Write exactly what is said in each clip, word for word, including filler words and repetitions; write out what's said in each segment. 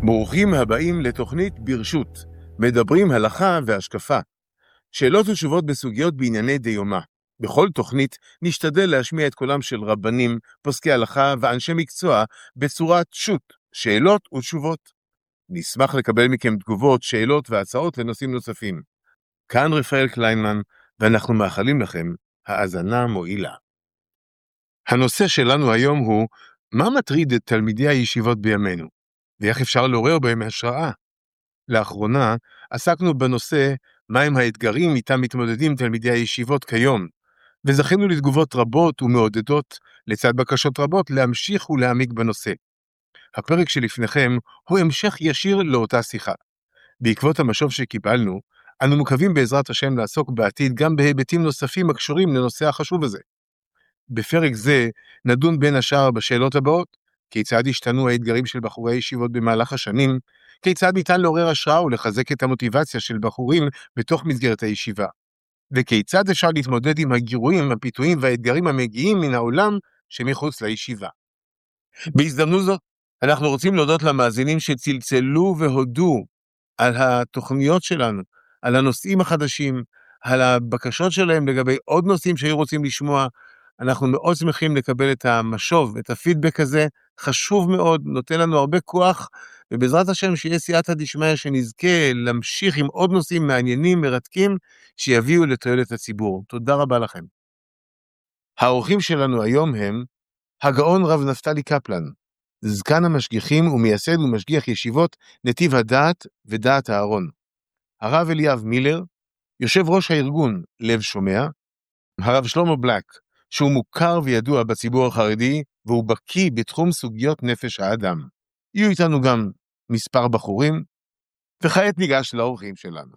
ברוכים הבאים לתוכנית ברשות, מדברים הלכה והשקפה. שאלות ותשובות בסוגיות בענייני דיומא. בכל תוכנית נשתדל להשמיע את קולם של רבנים, פוסקי הלכה ואנשי מקצוע בצורת שו"ת, שאלות ותשובות. נשמח לקבל מכם תגובות, שאלות והצעות לנושאים נוספים. כאן רפאל קליינמן, ואנחנו מאחלים לכם האזנה מועילה. הנושא שלנו היום הוא, מה מטריד את תלמידי הישיבות בימינו? ואיך אפשר לעורר בהם השראה? לאחרונה עסקנו בנושא מהם האתגרים איתם מתמודדים תלמידי הישיבות כיום, וזכינו לתגובות רבות ומעודדות לצד בקשות רבות להמשיך ולהעמיק בנושא. הפרק שלפניכם הוא המשך ישיר לאותה שיחה. בעקבות המשוב שקיבלנו, אנו מקווים בעזרת השם לעסוק בעתיד גם בהיבטים נוספים הקשורים לנושא החשוב הזה. בפרק זה נדון בין השאר בשאלות הבאות: כיצד השתנו האתגרים של בחורי הישיבות במהלך השנים, כיצד ניתן לעורר השראה ולחזק את המוטיבציה של בחורים בתוך מסגרת הישיבה, וכיצד אפשר להתמודד עם הגירויים, הפיתויים והאתגרים המגיעים מן העולם שמחוץ לישיבה. בהזדמנות זאת, אנחנו רוצים להודות למאזינים שצלצלו והודו על התוכניות שלנו, על הנושאים החדשים, על הבקשות שלהם לגבי עוד נושאים שהיו רוצים לשמוע. אנחנו מאוד שמחים לקבל את המשוב, את הפידבק הזה, חשוב מאוד, נותן לנו הרבה כוח, ובעזרת השם שיהיה סייעתא דשמיא שנזכה להמשיך עם עוד נושאים מעניינים, מרתקים, שיביאו לתועלת הציבור. תודה רבה לכם. האורחים שלנו היום הם הגאון רב נפתלי קפלן, זקן המשגיחים ומייסד ומשגיח ישיבות נתיב הדעת ודעת הארון. הרב אליאב מילר, יושב ראש הארגון לב שומע. הרב שלמה בלק, שהוא מוכר וידוע בציבור החרדי, והוא בקיא בתחום סוגיות נפש האדם. יהיו איתנו גם מספר בחורים, וכעת ניגש לאורחים שלנו.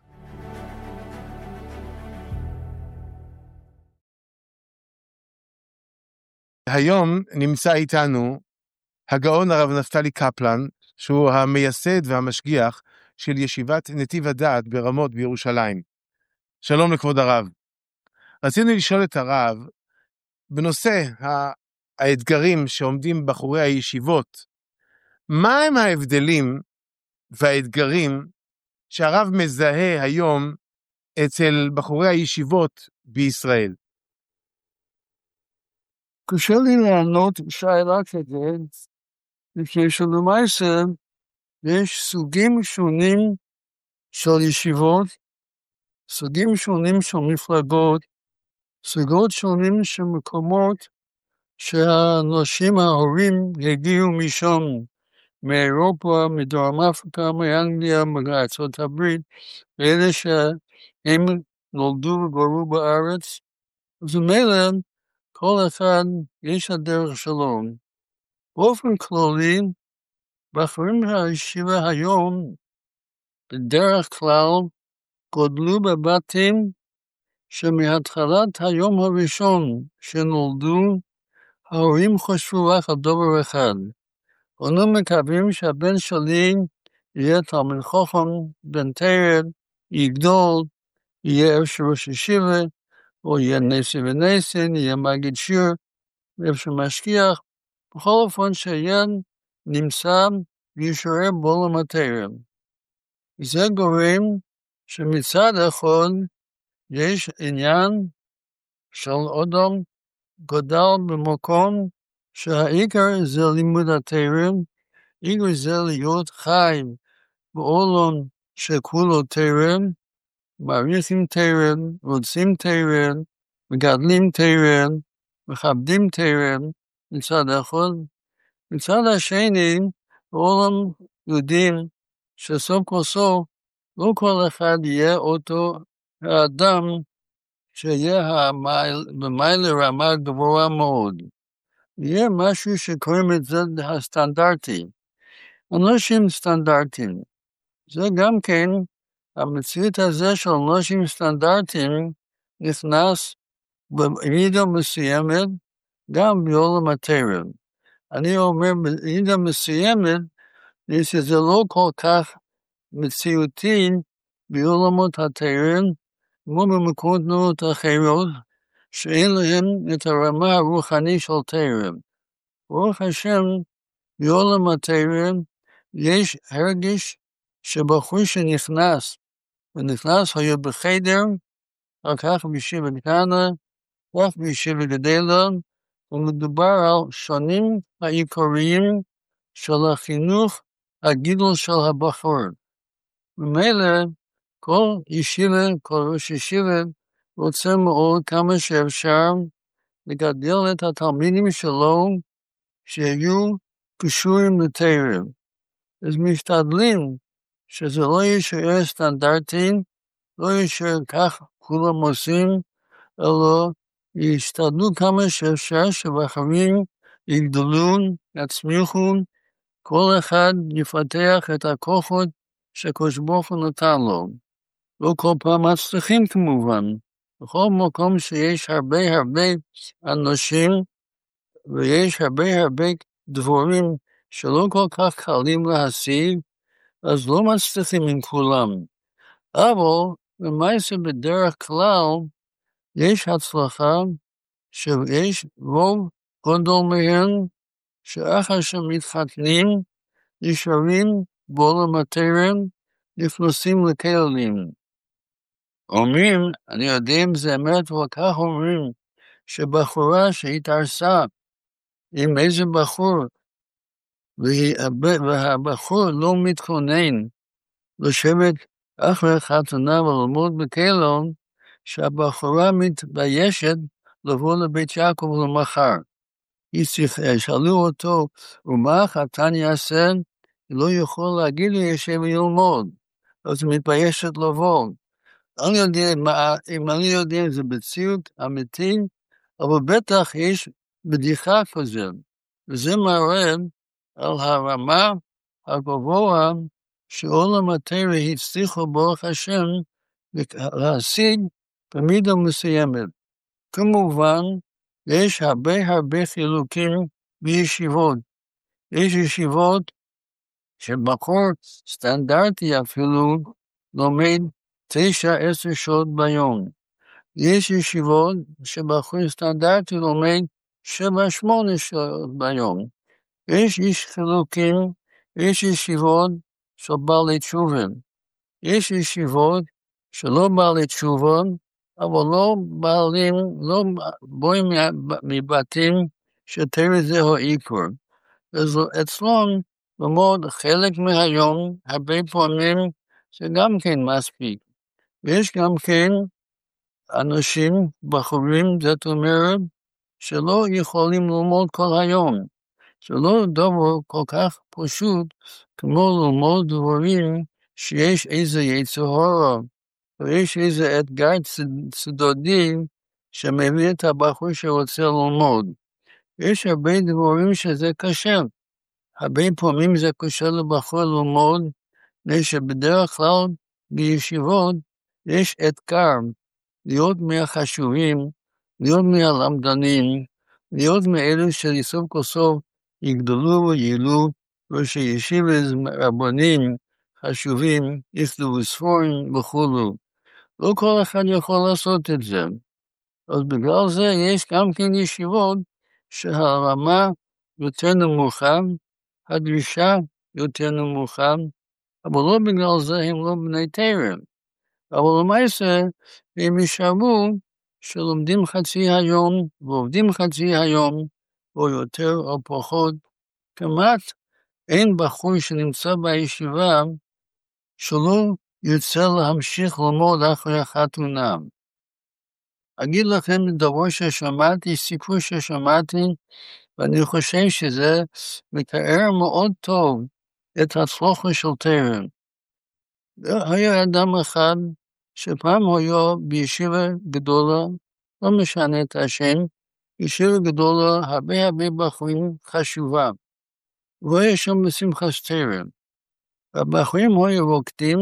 היום נמצא איתנו הגאון הרב נפתלי קפלן, שהוא המייסד והמשגיח של ישיבת נתיב הדעת ברמות בירושלים. שלום לכבוד הרב. רצינו לשאול את הרב, בנושא האתגרים שעומדים בחורי הישיבות, מה הם ההבדלים והאתגרים שהרב מזהה היום אצל בחורי הישיבות בישראל? קשה לי לענות שאלה כזה, לפני שלמעשה יש סוגים שונים של ישיבות, סוגים שונים של מפלגות, סוגות שונים של מקומות שהאנשים ההורים הגיעו משם, מאירופה, מדרום אפריקה, מאנגליה, מארצות הברית, ואלה שהם נולדו וגרו בארץ, אז ממילא כל אחד יש הדרך שלו. באופן כללי, בחורים הישיבה היום בדרך כלל גודלו בבתים שמהתחלת היום הראשון שנולדו, ההורים חשבו רק על דבר אחד. אנו מקווים שהבן שלי יהיה תלמיד חכם, בן תורה, יגדול, יהיה אפשר ראש ישיבה, או יהיה נשיא ונסין, יהיה מגיד שיר, אפשר משגיח, בכל אופן שיהיה נמצא וישרה בעולם התורה. זה גורם שמצד אחד יש עניין של אדם גדל במקום שהעיקר זה לימוד התורה, עיקר זה להיות חי בעולם שכולו תורה, מעריכים תורה, רוצים תורה, מגדלים תורה, מכבדים תורה, מצד אחד. מצד השני, בעולם יודעים שסוף כל סוף לא כל אחד יהיה אותו האדם שיהיה במעלה רמה גבוהה מאוד. יהיה משהו שקוראים את זה הסטנדרטי. אנשים סטנדרטיים. זה גם כן, המציאות הזה של אנשים סטנדרטיים נכנס במידה מסוימת גם בעולם התורה. אני אומר במידה מסוימת, שזה לא כל כך מציאותי בעולמות התורה, כמו במקומות אחרות, שאין להם את הרמה הרוחני של תורה. ברוך השם, בעולם התורה יש הרגש שבחור שנכנס, ונכנס היה בחדר, אחר כך בישיבה קטנה, כך בישיבה גדולה, ומדובר על שונים העיקריים של החינוך, הגידול של הבחור. ומילא, כל ישיבה, כל ראש ישיבה, רוצה מאוד כמה שאפשר לגדל את התלמידים שלו, שיהיו קשורים לתורה. אז משתדלים שזה לא יישאר סטנדרטי, לא יישאר כך כולם עושים, אלא ישתדלו כמה שאפשר שבחרים יגדלו, יצמיחו, כל אחד יפתח את הכוחות שהקדוש ברוך הוא נתן לו. לא כל פעם מצליחים כמובן. בכל מקום שיש הרבה הרבה אנשים, ויש הרבה הרבה דבורים שלא כל כך קלים להשיג, אז לא מצליחים עם כולם. אבל למעשה בדרך כלל יש הצלחה שיש רוב גדול מהם שאחר שמתחתנים נשארים בעולם התורה, נכנסים לכלים. אומרים, אני יודע אם זה אמת וכך אומרים, שבחורה שהתארסה עם איזה בחור, והבחור לא מתכונן לשבת אחרי חתונה וללמוד בכלום, שהבחורה מתביישת לבוא לבית יעקב למחר. שאלו אותו, ומה החתן יעשה? לא יכול להגיד לי ישב ללמוד, אז היא מתביישת לבוא. אני יודע, אם אני יודע אם זה בציאות אמיתי, אבל בטח יש בדיחה כזאת, וזה מראה על הרמה הגבוה שעולם התורה הצליחו ברוך השם להשיג במידה מסוימת. כמובן, יש הרבה הרבה חילוקים בישיבות. יש ישיבות שבחור סטנדרטי אפילו לומד תשע עשר שעות ביום. יש ישיבות שבחור סטנדרטי לומד שבע שמונה שעות ביום. יש איש חילוקים, יש ישיבות של בעלי תשובה. יש ישיבות שלא בעלי תשובה, אבל לא בעלים, לא בואים מבתים שתראה זה העיקר. אז אצלם ללמוד חלק מהיום, הרבה פעמים שגם כן מספיק. ויש גם כן אנשים, בחורים, זאת אומרת, שלא יכולים ללמוד כל היום. שלא דבר כל כך פשוט כמו ללמוד דברים שיש איזה יצר הרע, ויש איזה אתגר צדדי שמביא את הבחור שרוצה ללמוד. יש הרבה דברים שזה קשה. הרבה פעמים זה קשה לבחור ללמוד, שבדרך כלל בישיבות יש אתגר להיות מהחשובים, להיות מהלמדנים, להיות מאלו שלסוף כל סוף יגדלו ויעלו, ושישיבות רבנים חשובים, יכתבו ספרים וכו'. לא כל אחד יכול לעשות את זה. אז בגלל זה יש גם כן ישיבות שהרמה יותר נמוכה, הדרישה יותר נמוכה, אבל לא בגלל זה הם לא בני תורה. אבל למעשה הם יישארו שלומדים חצי היום ועובדים חצי היום, או יותר או פחות. כמעט אין בחור שנמצא בישיבה שלא יוצא להמשיך ללמוד אחרי החתונה. אגיד לכם דבר ששמעתי, סיפור ששמעתי, ואני חושב שזה מתאר מאוד טוב את הצלחה של תורה. היה אדם אחד שפעם היה בישיבה גדולה, לא משנה את השם, ישיבה גדולה, הרבה הרבה בחורים חשובה. והיה שם בשמחת תורה. הבחורים היו רוקדים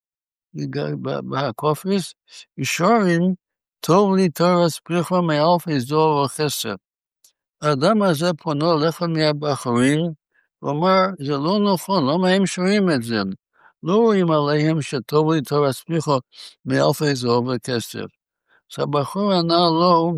בהקופס, ושורים, טוב לי תורה ספריך מאלף איזור וחסר. האדם הזה פונה לאחד מהבחורים, ואומר, זה לא נכון, למה הם שומעים את זה? לא רואים עליהם שטוב לי תורה ספריך מאלף איזור וכסף. אז הבחור ענה לו,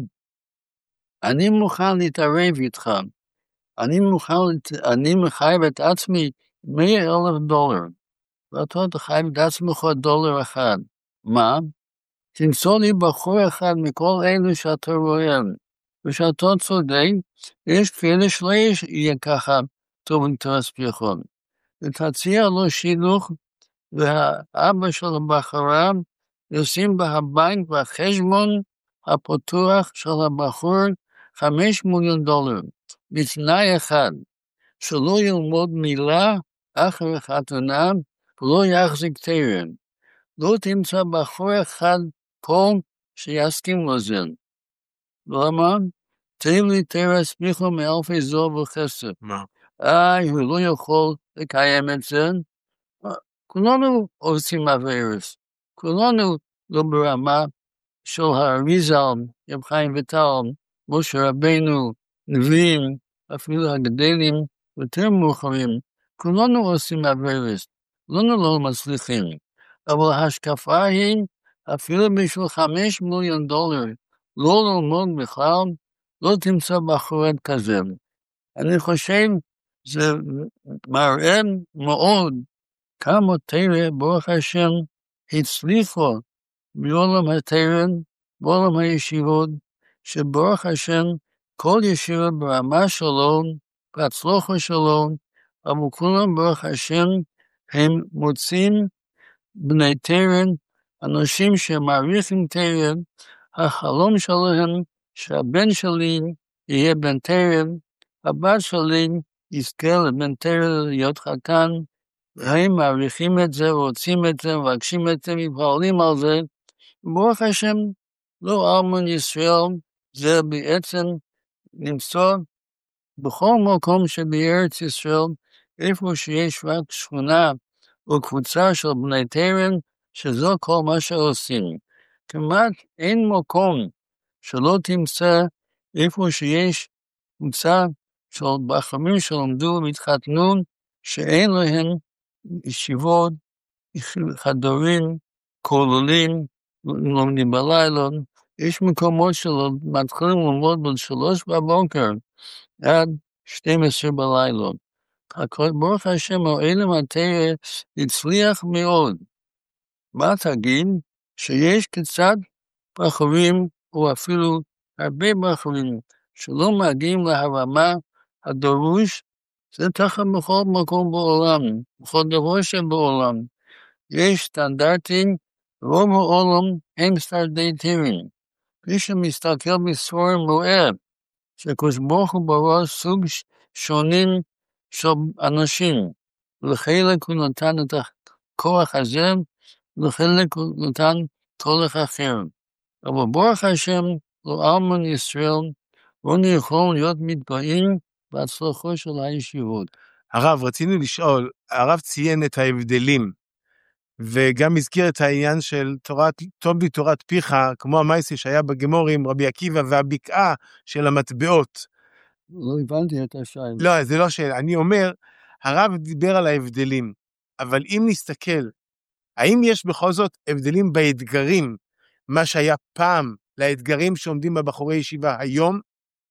אני מוכן להתערב איתך, אני מוכן, אני מחייב את עצמי מאה אלף דולר. ואתה חייב לעצמך דולר אחד. מה? תמצוא לי בחור אחד מכל אלו שאתה רואה, ושאתה צודק, יש כאלה שלא יהיה ככה טוב אינטרס ביכון. ותציע לו שילוך, והאבא של הבחורה ישים בהבנק והחשבון הפתוח של הבחור חמש מיליון דולר, בתנאי אחד, שלא ילמוד מילה אחר החתונה ולא יחזיק תרם. לא תמצא בחור אחד פה שיסכים לזה. למה? תן לי תרס מיכו מאלפי זוב וכסף. מה? איי, הוא לא יכול לקיים את זה. כולנו עושים עבירות. כולנו לא ברמה של האריזל, רב חיים ויטל, משה רבנו, נביאים, אפילו הגדלים יותר מאוחרים. כולנו עושים עבירות. כולנו לא מצליחים. אבל ההשקפה היא, אפילו בשביל חמש מיליון דולר, לא ללמוד בכלל, לא תמצא בחורת כזה. אני חושב, זה מראה מאוד כמה תרא, ברוך השם, הצליחו בעולם התרא, בעולם הישיבות, שברוך השם, כל ישיבה ברמה שלו, בהצלחה שלו, אבל כולם ברוך השם, הם מוצאים בני תרא, אנשים שמעריכים תרא, החלום שלהם שהבן שלי יהיה בן תרא, הבת שלי יזכה לבן תרא להיות חתן, והם מעריכים את זה, רוצים את זה, מבקשים את זה, מתפעלים על זה. ברוך השם, לא אלמן ישראל, זה בעצם נמצא בכל מקום שבארץ ישראל, איפה שיש רק שכונה או קבוצה של בני תרא, שזו כל מה שעושים. כמעט אין מקום שלא תמצא איפה שיש קבוצה של בחורים שלמדו והתחתנו, שאין להם ישיבות, חדרים, כוללים, לומדים בלילה. יש מקומות שמתחילים ללמוד בין שלוש בבוקר עד שתים עשרה בלילה. ברוך השם, העולם התרא הצליח מאוד. מה תגיד? שיש קצת בחורים, או אפילו הרבה בחורים, שלא מגיעים להרמה הדרוש, זה תחת בכל מקום בעולם, בכל דבר שבעולם. יש סטנדרטים, רוב העולם הם סטנדרטי תרא. מי שמסתכל בספר רואה, שקדוש ברוך הוא ברא סוג שונים של אנשים. לחלק הוא נתן את הכוח הזה, לחלק הוא נתן כוח אחר. אבל ברוך השם, לא אלמן ישראל, לא יכולים להיות מתגאים בהצלחה של הישיבות. הרב, רצינו לשאול, הרב ציין את ההבדלים, וגם הזכיר את העניין של תורת, טוב לי תורת פיך, כמו המייסי שהיה בגמורים, רבי עקיבא, והבקעה של המטבעות. לא הבנתי את השאלה. לא, זה לא שאלה. אני אומר, הרב דיבר על ההבדלים, אבל אם נסתכל, האם יש בכל זאת הבדלים באתגרים, מה שהיה פעם לאתגרים שעומדים בבחורי ישיבה היום?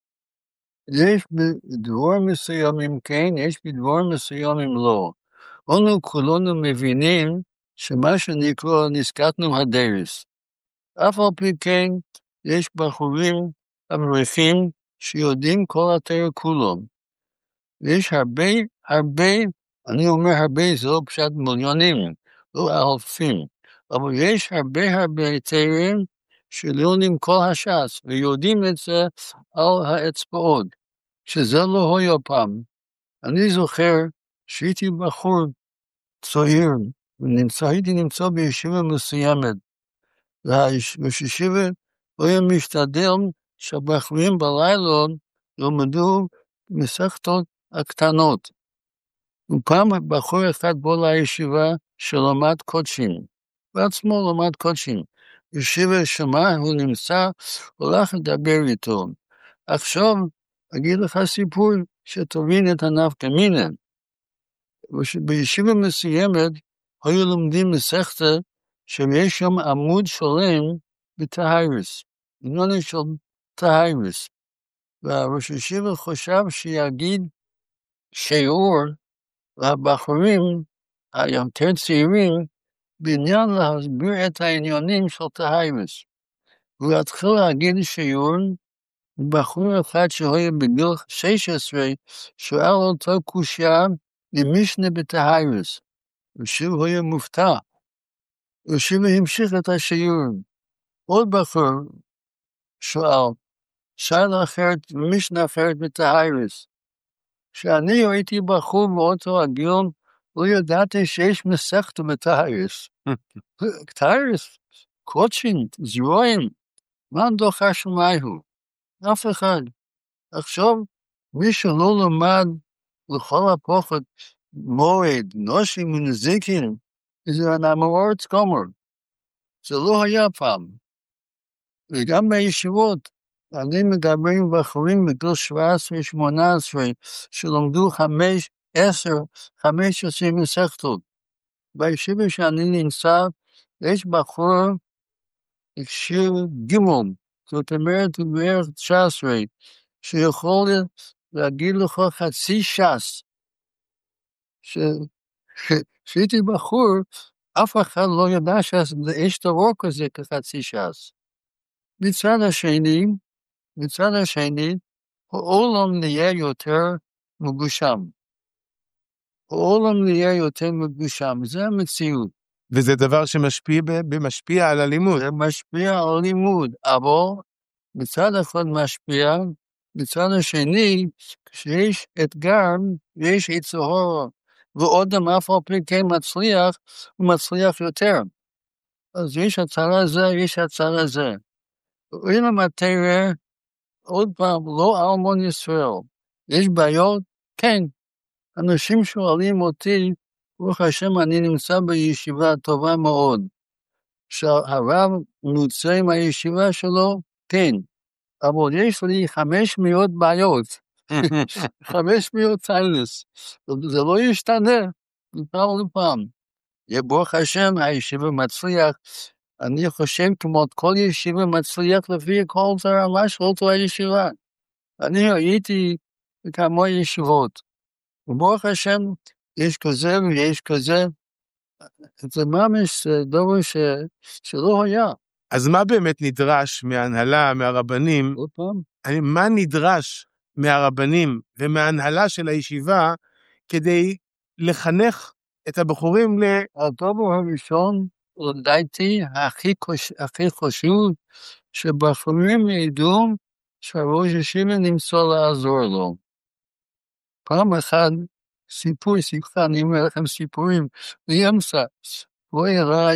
יש בדבר מסוימים כן, יש בדבר מסוימים לא. אנו כולנו מבינים שמה שנקרא נזקקנו הדרס. אף על פי כן, יש בחורים אברכים שיודעים כל התורה כולם. ויש הרבה, הרבה, אני אומר הרבה, זה לא פשוט מיליונים, לא אלפים, אבל יש הרבה הרבה תורה שלא יודעים כל הש"ס, ויודעים את זה על האצבעות, שזה לא היה פעם. אני זוכר שהייתי בחור צעיר, והייתי נמצא בישיבה מסוימת, והישיבה היה משתדל שהבחורים בלילה למדו מסכתות הקטנות. ופעם בחור אחד בוא לישיבה שלמד קודשים, בעצמו למד קודשים. ישיבה שמע, הוא נמצא, הולך לדבר איתו. עכשיו, אגיד לך סיפור שתבין את הנפקא מינה. בישיבה מסוימת, היו לומדים מסכתה שיש שם עמוד שלם בטהרס, עניין של טהרס. והראש הישיבה חושב שיגיד שיעור והבחורים היותר צעירים בעניין להסביר את העניונים של טהרס. הוא התחיל להגיד שיעור, ובחור אחד שהיה בגיל שש עשרה שואל אותו קושיה למשנה בטהרס, ושוב היה מופתע, ושוב המשיך את השיעור. עוד בחור שואל, שאלה אחרת, משנה אחרת בטהרס. כשאני הייתי בחור באותו הגיל, לא ידעתי שיש מסכת בטהרס. טהרס, קודשים, זרועים, מה דוחה שמייהו? אף אחד. עכשיו, מי שלא למד לכל הפחות מועד, נושים ונזיקים, זה הנאמרות כומר. זה לא היה פעם. וגם בישיבות, אני מדברים עם בחורים בגיל שבע עשרה שמונה עשרה, שלומדו חמש, עשר, חמש עשרה מסכתות. בישיבה שאני נמצא, יש בחור, הקשיר גימום, זאת אומרת, הוא בערך תשע עשרה, שיכול להגיד לך חצי ש"ס, שהייתי בחור, אף אחד לא ידע שיש דבר כזה כחצי ש"ס. מצד השני, מצד השני, העולם נהיה יותר מגושם. העולם נהיה יותר מגושם, זה המציאות. וזה דבר שמשפיע במשפיע על הלימוד. זה משפיע על הלימוד, אבל מצד אחד משפיע, מצד השני, כשיש אתגר, יש יצור, ועודם אף על פי כן מצליח, הוא מצליח יותר. אז יש הצהרה זה, יש הצהרה זה. ואין המטרה, עוד פעם, לא אלמון ישראל. יש בעיות? כן. אנשים שואלים אותי, ברוך השם, אני נמצא בישיבה טובה מאוד. שהרב נוצא עם הישיבה שלו? כן. אבל יש לי חמש מאות בעיות. חמש מאות טיילס. זה לא ישתנה. מפעם לפעם. ברוך השם, הישיבה מצליח. אני חושב כמו כל ישיבה מצליח לפי כל תרמה של אותו הישיבה. אני הייתי בכמה ישיבות. וברוך השם, יש כזה ויש כזה. זה ממש דבר ש... שלא היה. אז מה באמת נדרש מההנהלה, מהרבנים? עוד פעם? אני, מה נדרש מהרבנים ומההנהלה של הישיבה כדי לחנך את הבחורים ל... הדבר הראשון, לדעתי, הכי, הכי חשוב, שבחורים ידעו שהראש ישיבה נמצא לעזור לו. פעם אחת, סיפור, סיפור, אני אומר לכם סיפורים, באמצע, הוא הראה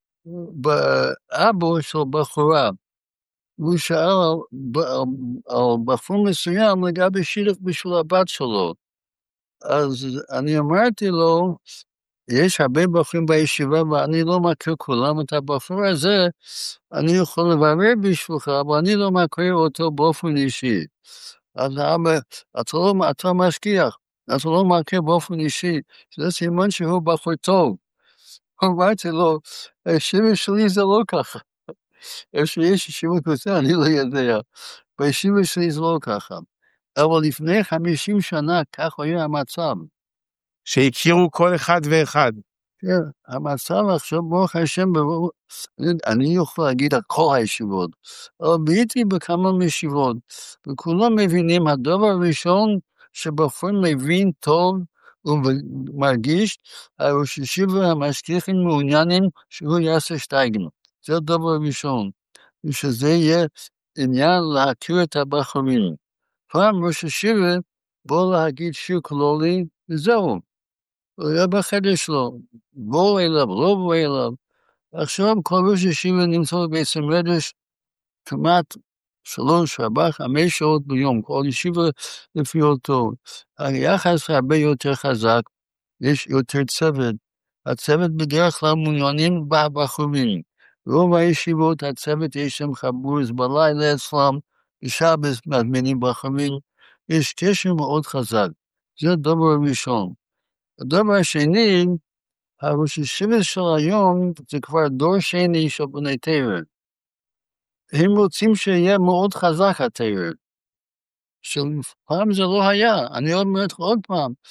באבו של בחורה, והוא שאל על, על בחור מסוים לגבי שילך בשביל הבת שלו. אז אני אמרתי לו, יש הרבה בחורים בישיבה, ואני לא מכיר כולם את הבחור הזה, אני יכול לברר בשבילך, אבל אני לא מכיר אותו באופן אישי. אז האבא, אתה לא, אתה משכיח, אתה לא מכיר באופן אישי, זה סימן שהוא בחור טוב. אמרתי לו, הישיבה שלי זה לא ככה. שיש ישיבה כזה, אני לא יודע. בישיבה שלי זה לא ככה. אבל לפני חמישים שנה, כך היה המצב. שהכירו כל אחד ואחד. כן, המצב עכשיו, ברוך השם, אני יכול להגיד על כל הישיבות, אבל הייתי בכמה ישיבות, וכולם מבינים, הדבר הראשון שבחור מבין טוב ומרגיש, הראש ישיבה המשגיחים מעוניינים שהוא יעשה שטייגן. זה הדבר הראשון, ושזה יהיה עניין להכיר את הבחורים. פעם ראש ישיבה בוא להגיד שיר כלולי, וזהו. הוא היה בחדר שלו, בוא אליו, לא בוא אליו. עכשיו כל ראש ישיבה נמצא בבית המדרש כמעט שלוש, ארבע, חמש שעות ביום, כל ישיבה לפי אותו. היחס הרבה יותר חזק, יש יותר צוות. הצוות בדרך כלל מעוניינים בחורים. רוב הישיבות, הצוות יש שם חבורס בלילה אצלם, בשבס מזמינים בחורים. יש קשר מאוד חזק. זה הדבר הראשון. הדבר השני, הראש ישיבה של היום, זה כבר דור שני של בני תורה. הם רוצים שיהיה מאוד חזק התורה. של פעם זה לא היה. אני אומר עוד פעם,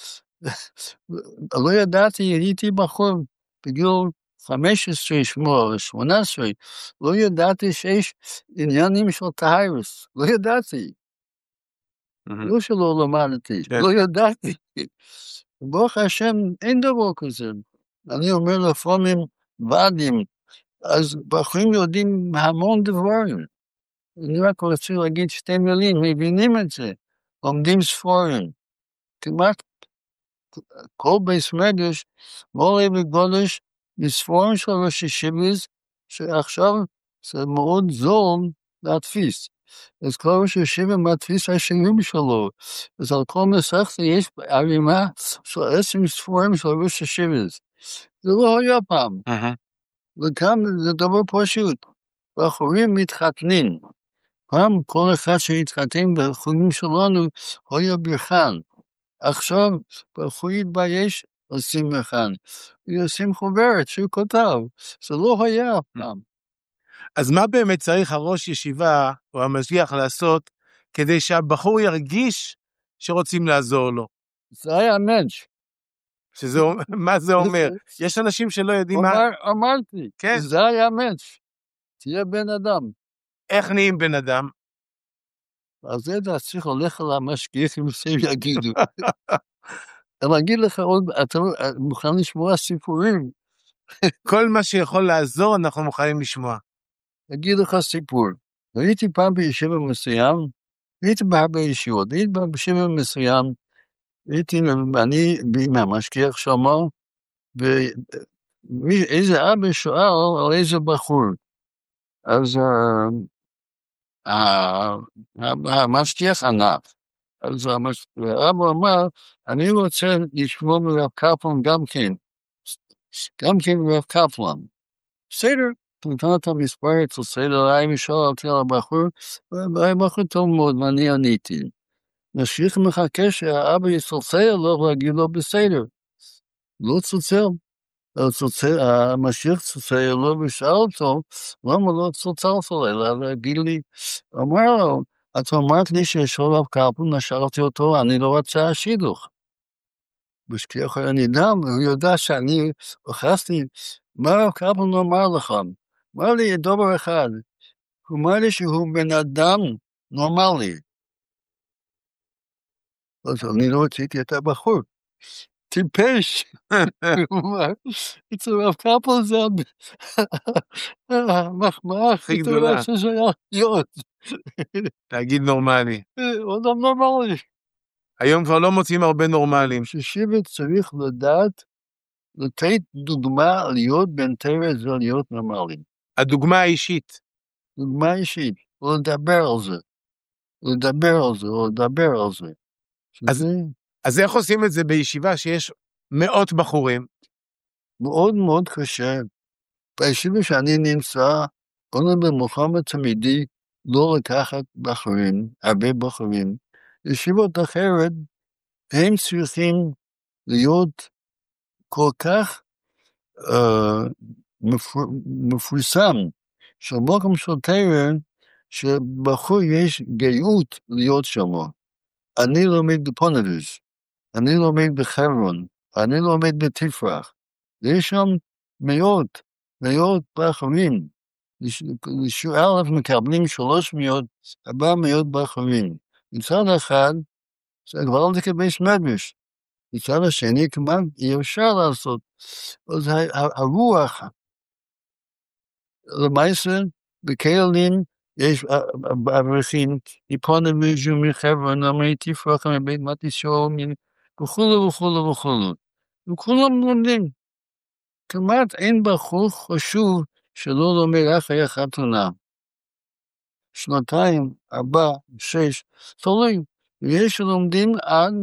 לא ידעתי, הייתי בחור בגיל חמש עשרה, שמונה עשרה, לא ידעתי שיש עניינים של טהרס, לא ידעתי. לא שלא למדתי, לא ידעתי. ברוך השם, אין דבר כזה. אני אומר לפעמים ועדים, אז בחורים יודעים המון דברים. אני רק רוצה להגיד שתי מילים, מבינים את זה, לומדים ספרים. כמעט כל בייס מדרש, מורה וגודש, מספרים של ראשי שיביס, שעכשיו זה מאוד זול להדפיס. אז כל ראשי שיביס מדפיס השירים שלו. אז על כל מסכת יש ערימה של עשרים ספרים של ראשי שיביס. זה לא היה פעם. וכאן זה דבר פשוט. בחורים מתחתנים. פעם כל אחד שהתחתן בחוגים שלנו היה ברחן. עכשיו בחור יתבייש עושים מכאן. עושים חוברת שהוא כותב. זה לא היה פעם. אז מה באמת צריך הראש ישיבה או המשגיח לעשות כדי שהבחור ירגיש שרוצים לעזור לו? זה היה מנש. שזה, מה זה אומר? יש אנשים שלא יודעים מה... אמרתי, כן. זה היה מנש. תהיה בן אדם. איך נהיים בן אדם? אז זה אתה צריך הולך על המשגיחים שהם יגידו. אני אגיד לך עוד, אתה מוכן לשמוע סיפורים? כל מה שיכול לעזור אנחנו מוכנים לשמוע. אגיד לך סיפור. הייתי פעם בישיבה מסוים, הייתי בהרבה ישיבות, הייתי בישיבה מסוים, הייתי, אני מהמשגיח שמה, ואיזה אבא שואל על איזה בחור. אז המשגיח ענה. אז האבא אמר, אני רוצה לשמוע מרב קפלן גם כן. גם כן מרב קפלן. בסדר. נתן את המספר אצל סדר, היה משאל אותי על הבחור, והיה בחור טוב מאוד, ואני עניתי. נשליך מחכה שהאבא יצלצל, לא להגיד לו בסדר. לא צלצל. המשיח צלצל לו ושאל אותו, למה לא צלצלת אלא להגיד לי, אמר לו, את אמרת לי שיש רב קפלן, נשאלתי אותו, אני לא רוצה השידוך. בשכיח אני דם, הוא יודע שאני הוכסתי, מה רב קפלן אמר לך? אמר לי דבר אחד, הוא אמר לי שהוא בן אדם נורמלי. אז אני לא רציתי את הבחור. טיפש. הוא אמר, אצל רב קפלן זה המחמאה הכי גדולה שזה היה להיות. תגיד נורמלי. הוא אדם נורמלי. היום כבר לא מוצאים הרבה נורמלים. ששיבת צריך לדעת, לתת דוגמה להיות בן תרס ולהיות נורמלי. הדוגמה האישית. דוגמה אישית, לדבר על זה. לדבר על זה, לדבר על זה. אז, אז איך עושים את זה בישיבה שיש מאות בחורים? מאוד מאוד קשה. בישיבה שאני נמצא, קודם במוחמד תמידי, לא לקחת בחורים, הרבה בחורים. ישיבות אחרת, הם צריכים להיות כל כך uh, מפור, מפורסם, של מוקם של תרא, שבחור יש גאות להיות שם. אני לומד בפונדס, אני לומד בחברון, אני לומד בתפרח. יש שם מאות, מאות בחורים. לשיעור א' מקבלים שלוש מאות, ארבע מאות בחורים. מצד אחד, זה כבר לא תקבש מדרש. מצד השני, כמעט אי אפשר לעשות. אז הרוח, למעשה, בקהלים, יש אברכים, מפונדס ומחברון, אמרי תפרח, מבית מתישור, וכולו וכולו וכולו. וכולם לומדים. כמעט אין בחור חשוב שלא לומד אחרי החתונה. שנתיים, ארבע, שש, תלוי. ויש שלומדים עד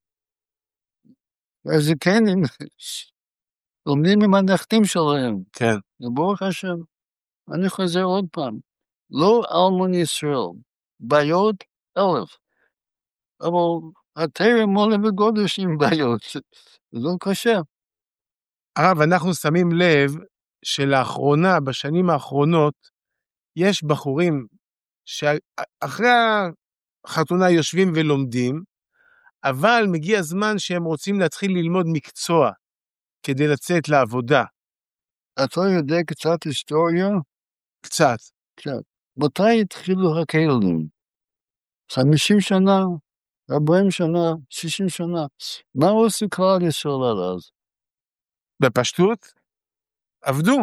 הזקנים, לומדים עם הנכדים שלהם. כן. וברוך השם, אני חוזר עוד פעם. לא אלמון ישראל, בעיות אלף. אבל התרא מולה וגודש עם בעיות. זה לא קשה. הרב, אנחנו שמים לב שלאחרונה, בשנים האחרונות, יש בחורים שאחרי החתונה יושבים ולומדים, אבל מגיע זמן שהם רוצים להתחיל ללמוד מקצוע, כדי לצאת לעבודה. אתה יודע קצת היסטוריה? קצת. קצת. מתי התחילו הכלים? חמישים שנה, ארבעים שנה, שישים שנה. מה עשו כלל ישראל עד אז? בפשטות? עבדו.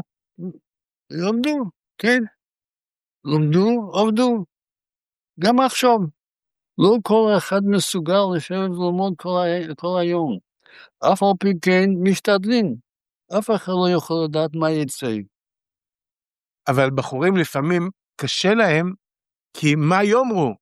למדו, כן. למדו, עבדו. גם עכשיו. לא כל אחד מסוגל לשבת וללמוד כל, ה... כל היום. אף על פי כן משתדלים. אף אחד לא יכול לדעת מה יצא. אבל בחורים לפעמים קשה להם, כי מה יאמרו?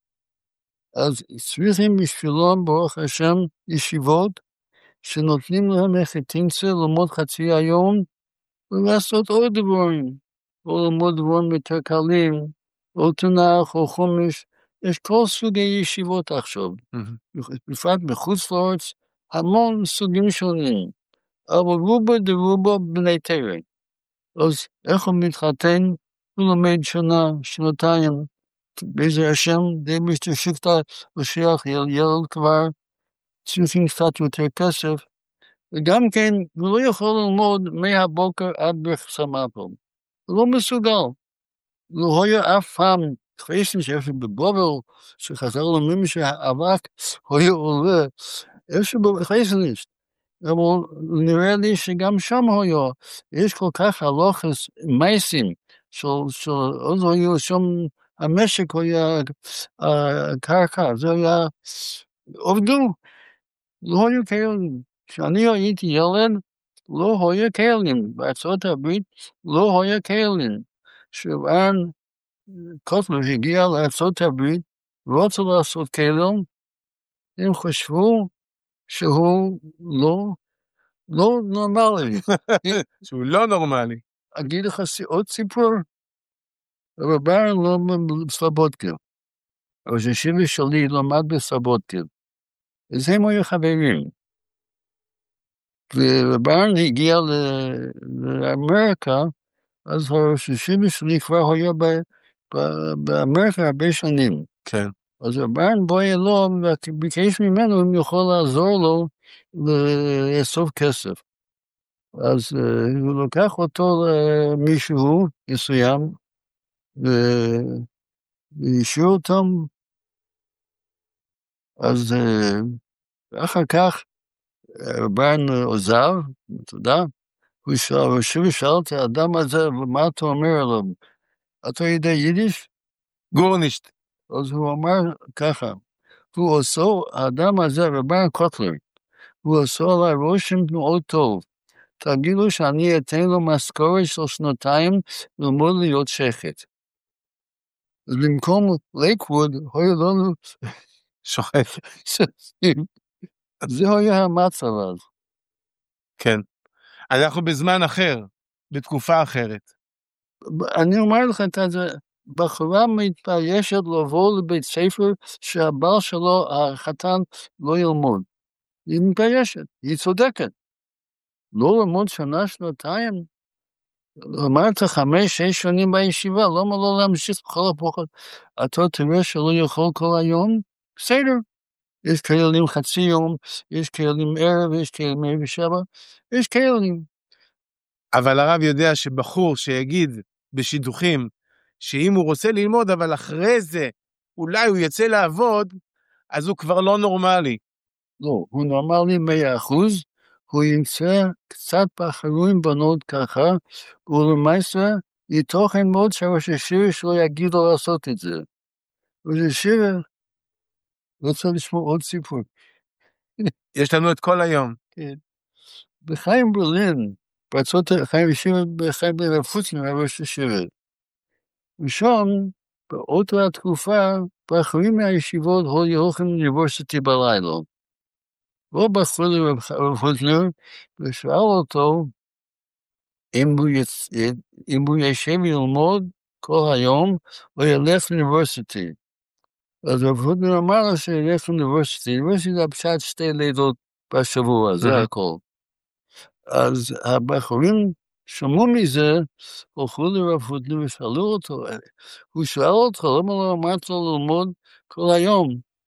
אז צריכים בשבילם, ברוך השם, ישיבות, שנותנים להם החטינצה ללמוד חצי היום, ולעשות עוד דברים, או ללמוד דברים יותר קלים, או תנ"ך, או חומש. יש כל סוגי ישיבות עכשיו. בפרט בחוץ לארץ, המון סוגים שונים, אבל רובה דרובה בני תרא. אז איך הוא מתחתן? הוא לומד שנה, שנתיים, בעזר השם, די משתשקת לשיח ילד כבר, צריכים קצת יותר כסף, וגם כן, הוא לא יכול ללמוד מהבוקר עד בחסמפל. הוא לא מסוגל. לא היה אף פעם, חייסים שאיפה בבובל, שחזר לומדים שהאבק היה עולה, איפה בחייסים יש. אבל נראה לי שגם שם היה, יש כל כך הלוחס מייסים, של, של, עוד היו שם, המשק היה הקרקע, זה היה, עובדו, לא היו כאלים. כשאני הייתי ילד, לא היה כאלים. בארצות הברית לא היה כאלים. כשרן קוטלר הגיע לארצות הברית, רוצה לעשות כאלים, הם חשבו שהוא לא, לא נורמלי. שהוא לא נורמלי. אגיד לך עוד סיפור, רבן למד בסלובודקה. ראש הישיבה שלי למד בסלובודקה. אז הם היו חברים. ורבן הגיע לאמריקה, אז ראש הישיבה שלי כבר היה באמריקה הרבה שנים. כן. אז רבן בוא אלו וביקש ממנו אם יכול לעזור לו לאסוף כסף. אז הוא לקח אותו למישהו מסוים, והשאיר אותם. אז אחר כך רבן עוזב, תודה, הוא שאל את האדם הזה, מה אתה אומר עליו? אתה יודע יידיש? גורנישט. אז הוא אמר ככה, הוא עושה, האדם הזה, רבן קוטלר, הוא עושה עליי רושם מאוד טוב. תגידו שאני אתן לו משכורת של שנתיים ללמוד להיות שחט. אז במקום לייקווד, היה לנו שוחט. זה היה המצב אז. כן. אנחנו בזמן אחר, בתקופה אחרת. אני אומר לך את זה, בחורה מתביישת לבוא לבית ספר שהבעל שלו, החתן, לא ילמוד. היא מתביישת, היא צודקת. לא ללמוד שנה, שנתיים. אמרת חמש, שש שנים בישיבה, למה לא להמשיך בכל הפחות? אתה תראה שלא יכול כל היום? בסדר. יש כאלים חצי יום, יש כאלים ערב, יש כאלים ערב ושבע, יש כאלים. אבל הרב יודע שבחור שיגיד בשידוכים, שאם הוא רוצה ללמוד, אבל אחרי זה אולי הוא יצא לעבוד, אז הוא כבר לא נורמלי. לא, הוא נורמלי מאה אחוז, הוא ימצא קצת בחורים בנות ככה, ולמעשה יתוכן מאוד שראש הישיבה שלו יגיד לו לעשות את זה. ראש הישיבה רוצה לשמוע עוד סיפור. יש לנו את כל היום. כן. בחיים ברלין, בארצות חיים ישיבה, בחיים ברלין, פוטין, ראש הישיבה. ושם, באותה התקופה, בחורים מהישיבות הולכים לאוניברסיטי בלילה. לא בחור לרב פוטנר, ושאל אותו, אם הוא, יצ... אם הוא ישב ללמוד כל היום, הוא ילך לאוניברסיטי. אז רב פוטנר אמר לו שילך לאוניברסיטי. לאוניברסיטי זה פשוט שתי לידות בשבוע, זה הכל. אז הבחורים שמעו מזה, הלכו לרב פוטנר ושאלו אותו, הוא שאל אותו, למה לא אמרת לו ללמוד כל היום?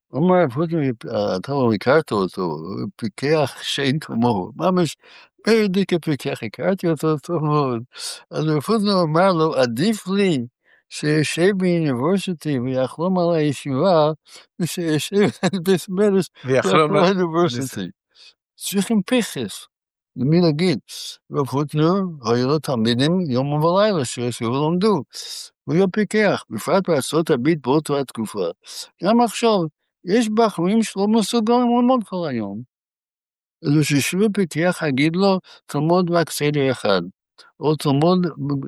אומר הרב הוטנר, אתה לא הכרת אותו, הוא פיקח שאין כמוהו, ממש פרדיק הפיקח, הכרתי אותו טוב מאוד. אז הרב הוטנר אמר לו, עדיף לי שישב באוניברסיטי ויחלום על הישיבה, ושישב בבית מדרש ויחלום על האוניברסיטי. צריכים פחס, למי להגיד. הרב הוטנר, היו לו תלמידים יום ובלילה שישבו ולמדו. הוא היה פיקח, בפרט בארצות הברית באותה התקופה. גם עכשיו, יש בחורים שלא מסוגלים ללמוד כל היום. אז שישב פיקח, אגיד לו, תלמוד רק סדר אחד, או תלמוד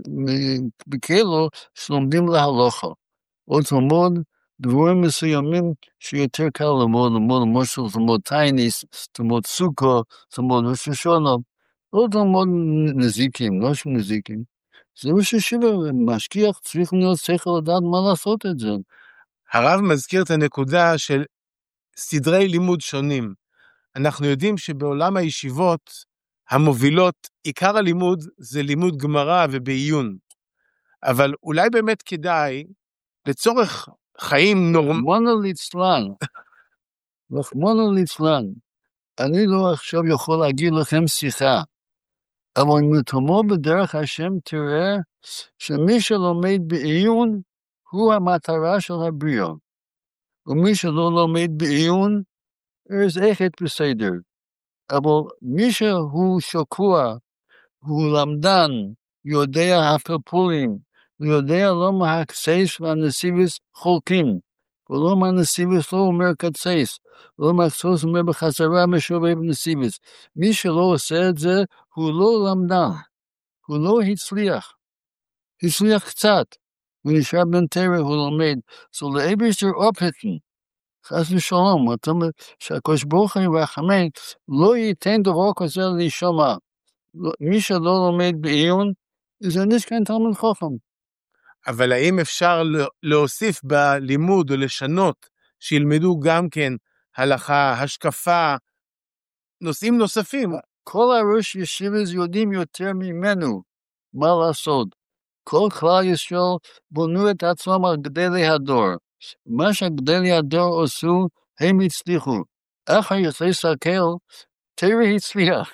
בכאלו שלומדים להלוכה, או תלמוד דברים מסוימים שיותר קל ללמוד, ללמוד למשל, תלמוד טייניס, תלמוד סוכו, תלמוד ראש השונה, לא תלמוד נזיקים, לא שום נזיקים. זה מה ששיבה, משגיח צריך להיות שכל לדעת מה לעשות את זה. הרב מזכיר את הנקודה של סדרי לימוד שונים. אנחנו יודעים שבעולם הישיבות המובילות, עיקר הלימוד זה לימוד גמרא ובעיון. אבל אולי באמת כדאי, לצורך חיים נורמליים. רחמנא ליצלן, רחמנא ליצלן, אני לא עכשיו יכול להגיד לכם שיחה, אבל אם תלמוד בדרך השם תראה שמי שלומד בעיון הוא המטרה של הבריאה. ומי שלא לומד בעיון, אז איך את בסדר. אבל מי שהוא שקוע, הוא למדן, יודע הפלפולים, יודע לא מהקצייס והנסיבס חולקים, ולא מהנסיבס לא אומר קצייס, ולא מהקצייס אומר בחזרה משובב נסיבס. מי שלא עושה את זה, הוא לא למדן, הוא לא הצליח. הצליח קצת, הוא נשאר בן תרא, הוא לומד. So לאבישר אופקן, חס ושלום, זאת אומרת שהקדוש ברוך הוא ירחמן, לא ייתן דבר כזה להישמע. מי שלא לומד בעיון, זה נשכן תלמיד חכם. אבל האם אפשר להוסיף בלימוד או לשנות, שילמדו גם כן הלכה, השקפה, נושאים נוספים? כל הראש ישיבות יודעים יותר ממנו מה לעשות. כל כלל ישראל בונו את עצמם על גדלי הדור. מה שגדלי הדור עשו, הם הצליחו. אחר יצא סקל, תראה הצליח.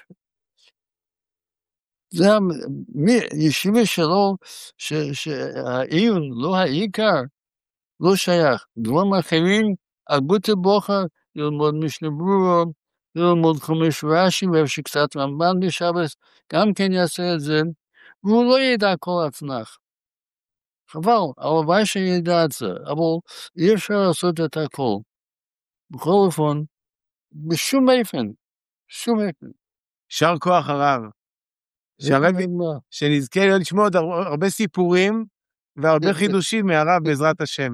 זה ישיבה שלו, שהעיון, לא העיקר, לא שייך. דברים אחרים, אגבות הבוחר, ללמוד משנה ברורה, ללמוד חומש רש"י, ואיפה שקצת רמב"ן בשבת, גם כן יעשה את זה, והוא לא ידע כל הצנח. חבל, הלוואי שידע את זה, אבל אי אפשר לעשות את הכל. בכל אופן, בשום איפן, שום איפן. שר כוח הרב. שהרבי, שנזכה לשמוע עוד הרבה סיפורים והרבה חידושים מהרב בעזרת השם.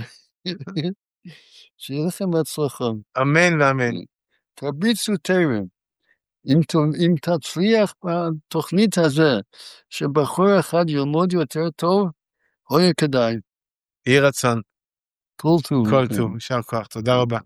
שיהיה לכם בהצלחה. אמן ואמן. תרביצו תרם. אם, אם תצליח בתוכנית הזה, שבחור אחד ילמוד יותר טוב, אוי כדאי. יהי רצון. כל טוב. כל טוב, יישר כוח, תודה רבה.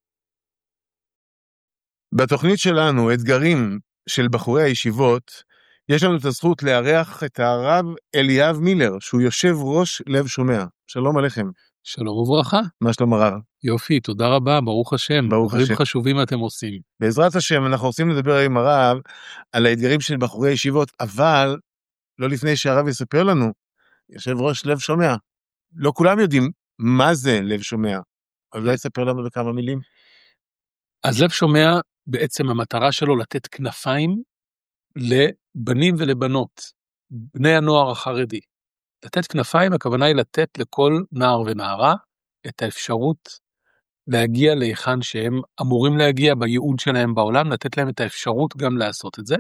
בתוכנית שלנו, אתגרים של בחורי הישיבות, יש לנו את הזכות לארח את הרב אליאב מילר, שהוא יושב ראש לב שומע. שלום עליכם. שלום וברכה. מה שלום הרב? יופי, תודה רבה, ברוך השם. ברוך דברים השם. חשובים אתם עושים. בעזרת השם, אנחנו רוצים לדבר עם הרב על האתגרים של בחורי הישיבות, אבל לא לפני שהרב יספר לנו, יושב ראש לב שומע. לא כולם יודעים מה זה לב שומע, אבל לא יספר לנו בכמה מילים. אז לב שומע, בעצם המטרה שלו לתת כנפיים לבנים ולבנות, בני הנוער החרדי. לתת כנפיים, הכוונה היא לתת לכל נער ונערה את האפשרות להגיע להיכן שהם אמורים להגיע בייעוד שלהם בעולם, לתת להם את האפשרות גם לעשות את זה.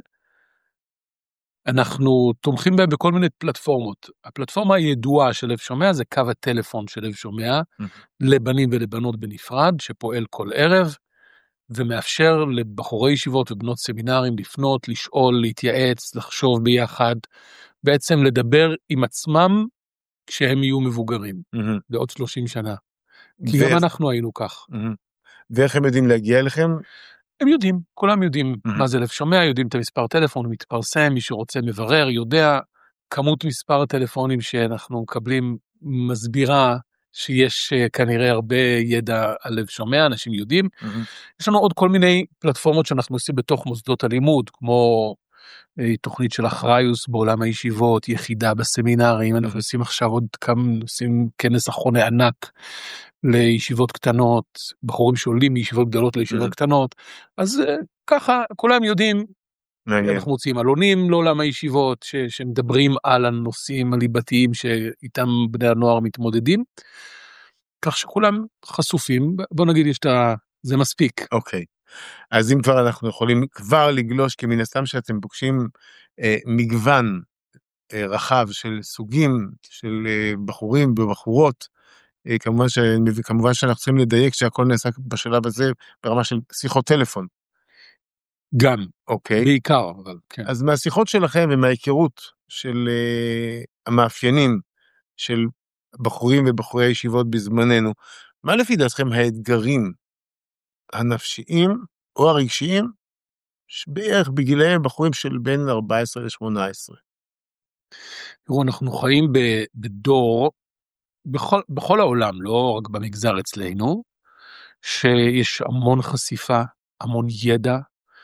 אנחנו תומכים בהם בכל מיני פלטפורמות. הפלטפורמה הידועה של לב שומע זה קו הטלפון של לב שומע, mm-hmm. לבנים ולבנות בנפרד, שפועל כל ערב, ומאפשר לבחורי ישיבות ובנות סמינרים לפנות, לשאול, להתייעץ, לחשוב ביחד, בעצם לדבר עם עצמם כשהם יהיו מבוגרים, mm-hmm. בעוד שלושים שנה. כי ו... גם אנחנו היינו כך. Mm-hmm. ואיך הם יודעים להגיע אליכם? הם יודעים, כולם יודעים mm-hmm. מה זה לב שומע, יודעים את המספר טלפון, הוא מתפרסם, מי שרוצה מברר, יודע, כמות מספר הטלפונים שאנחנו מקבלים מסבירה שיש כנראה הרבה ידע על לב שומע, אנשים יודעים. יש לנו עוד כל מיני פלטפורמות שאנחנו עושים בתוך מוסדות הלימוד, כמו תוכנית של אחריוס בעולם הישיבות, יחידה בסמינרים, אנחנו עושים עכשיו עוד כמה, עושים כנס אחרוני ענק לישיבות קטנות, בחורים שעולים מישיבות גדולות לישיבות קטנות, אז ככה כולם יודעים, אנחנו מוצאים עלונים לעולם הישיבות, ש, שמדברים על הנושאים הליבתיים שאיתם בני הנוער מתמודדים, כך שכולם חשופים, בוא נגיד יש את ה... זה מספיק. אוקיי. אז אם כבר אנחנו יכולים כבר לגלוש, כי מן הסתם שאתם פוגשים אה, מגוון אה, רחב של סוגים של אה, בחורים ובחורות, אה, כמובן, ש, כמובן שאנחנו צריכים לדייק שהכל נעשה בשלב הזה ברמה של שיחות טלפון. גם, אוקיי. בעיקר. אבל, כן. אז מהשיחות שלכם ומההיכרות של אה, המאפיינים של בחורים ובחורי הישיבות בזמננו, מה לפי דעתכם האתגרים הנפשיים או הרגשיים בערך בגילאים בחורים של בין ארבע עשרה ל-שמונה עשרה? תראו, אנחנו חיים בדור, בכל, בכל העולם, לא רק במגזר אצלנו, שיש המון חשיפה, המון ידע,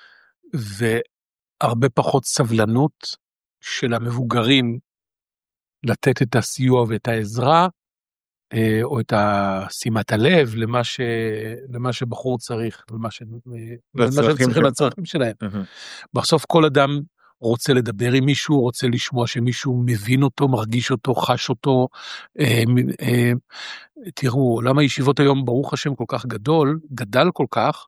והרבה פחות סבלנות של המבוגרים לתת את הסיוע ואת העזרה, או את שימת הלב למה ש למה שבחור צריך, למה ש למה שצריכים לצרכים שלהם. בסוף כל אדם רוצה לדבר עם מישהו, רוצה לשמוע שמישהו מבין אותו, מרגיש אותו, חש אותו. תראו, עולם הישיבות היום ברוך השם כל כך גדול, גדל כל כך,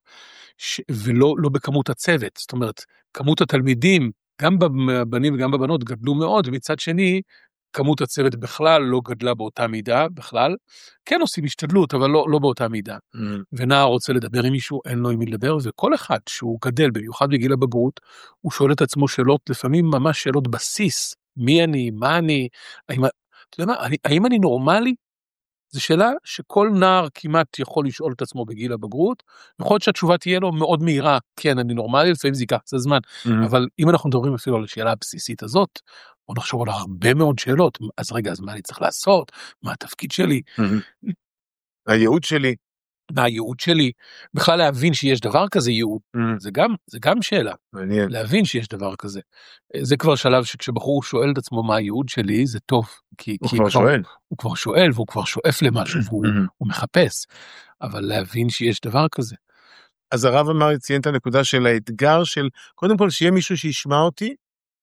ולא לא בכמות הצוות. זאת אומרת, כמות התלמידים, גם בבנים וגם בבנות גדלו מאוד, ומצד שני, כמות הצוות בכלל לא גדלה באותה מידה, בכלל. כן עושים השתדלות, אבל לא, לא באותה מידה. Mm. ונער רוצה לדבר עם מישהו, אין לו עם מי לדבר, וכל אחד שהוא גדל, במיוחד בגיל הבגרות, הוא שואל את עצמו שאלות, לפעמים ממש שאלות בסיס, מי אני, מה אני, האם, אתה יודע מה, אני, האם אני נורמלי? זו שאלה שכל נער כמעט יכול לשאול את עצמו בגיל הבגרות, יכול להיות שהתשובה תהיה לו מאוד מהירה, כן, אני נורמלי, לפעמים זה ייקח, זה זמן, mm-hmm. אבל אם אנחנו מדברים אפילו על השאלה הבסיסית הזאת, בוא נחשוב על הרבה מאוד שאלות, אז רגע, אז מה אני צריך לעשות? מה התפקיד שלי? Mm-hmm. הייעוד שלי. מה הייעוד שלי? בכלל להבין שיש דבר כזה ייעוד, mm-hmm. זה גם, זה גם שאלה, מעניין. להבין שיש דבר כזה. זה כבר שלב שכשבחור שואל את עצמו מה הייעוד שלי, זה טוב, כי, הוא כי כבר כבר, שואל. הוא כבר שואל, והוא כבר שואף למשהו, והוא mm-hmm. הוא מחפש, אבל להבין שיש דבר כזה. אז הרב אמר, ציין את הנקודה של האתגר של, קודם כל שיהיה מישהו שישמע אותי,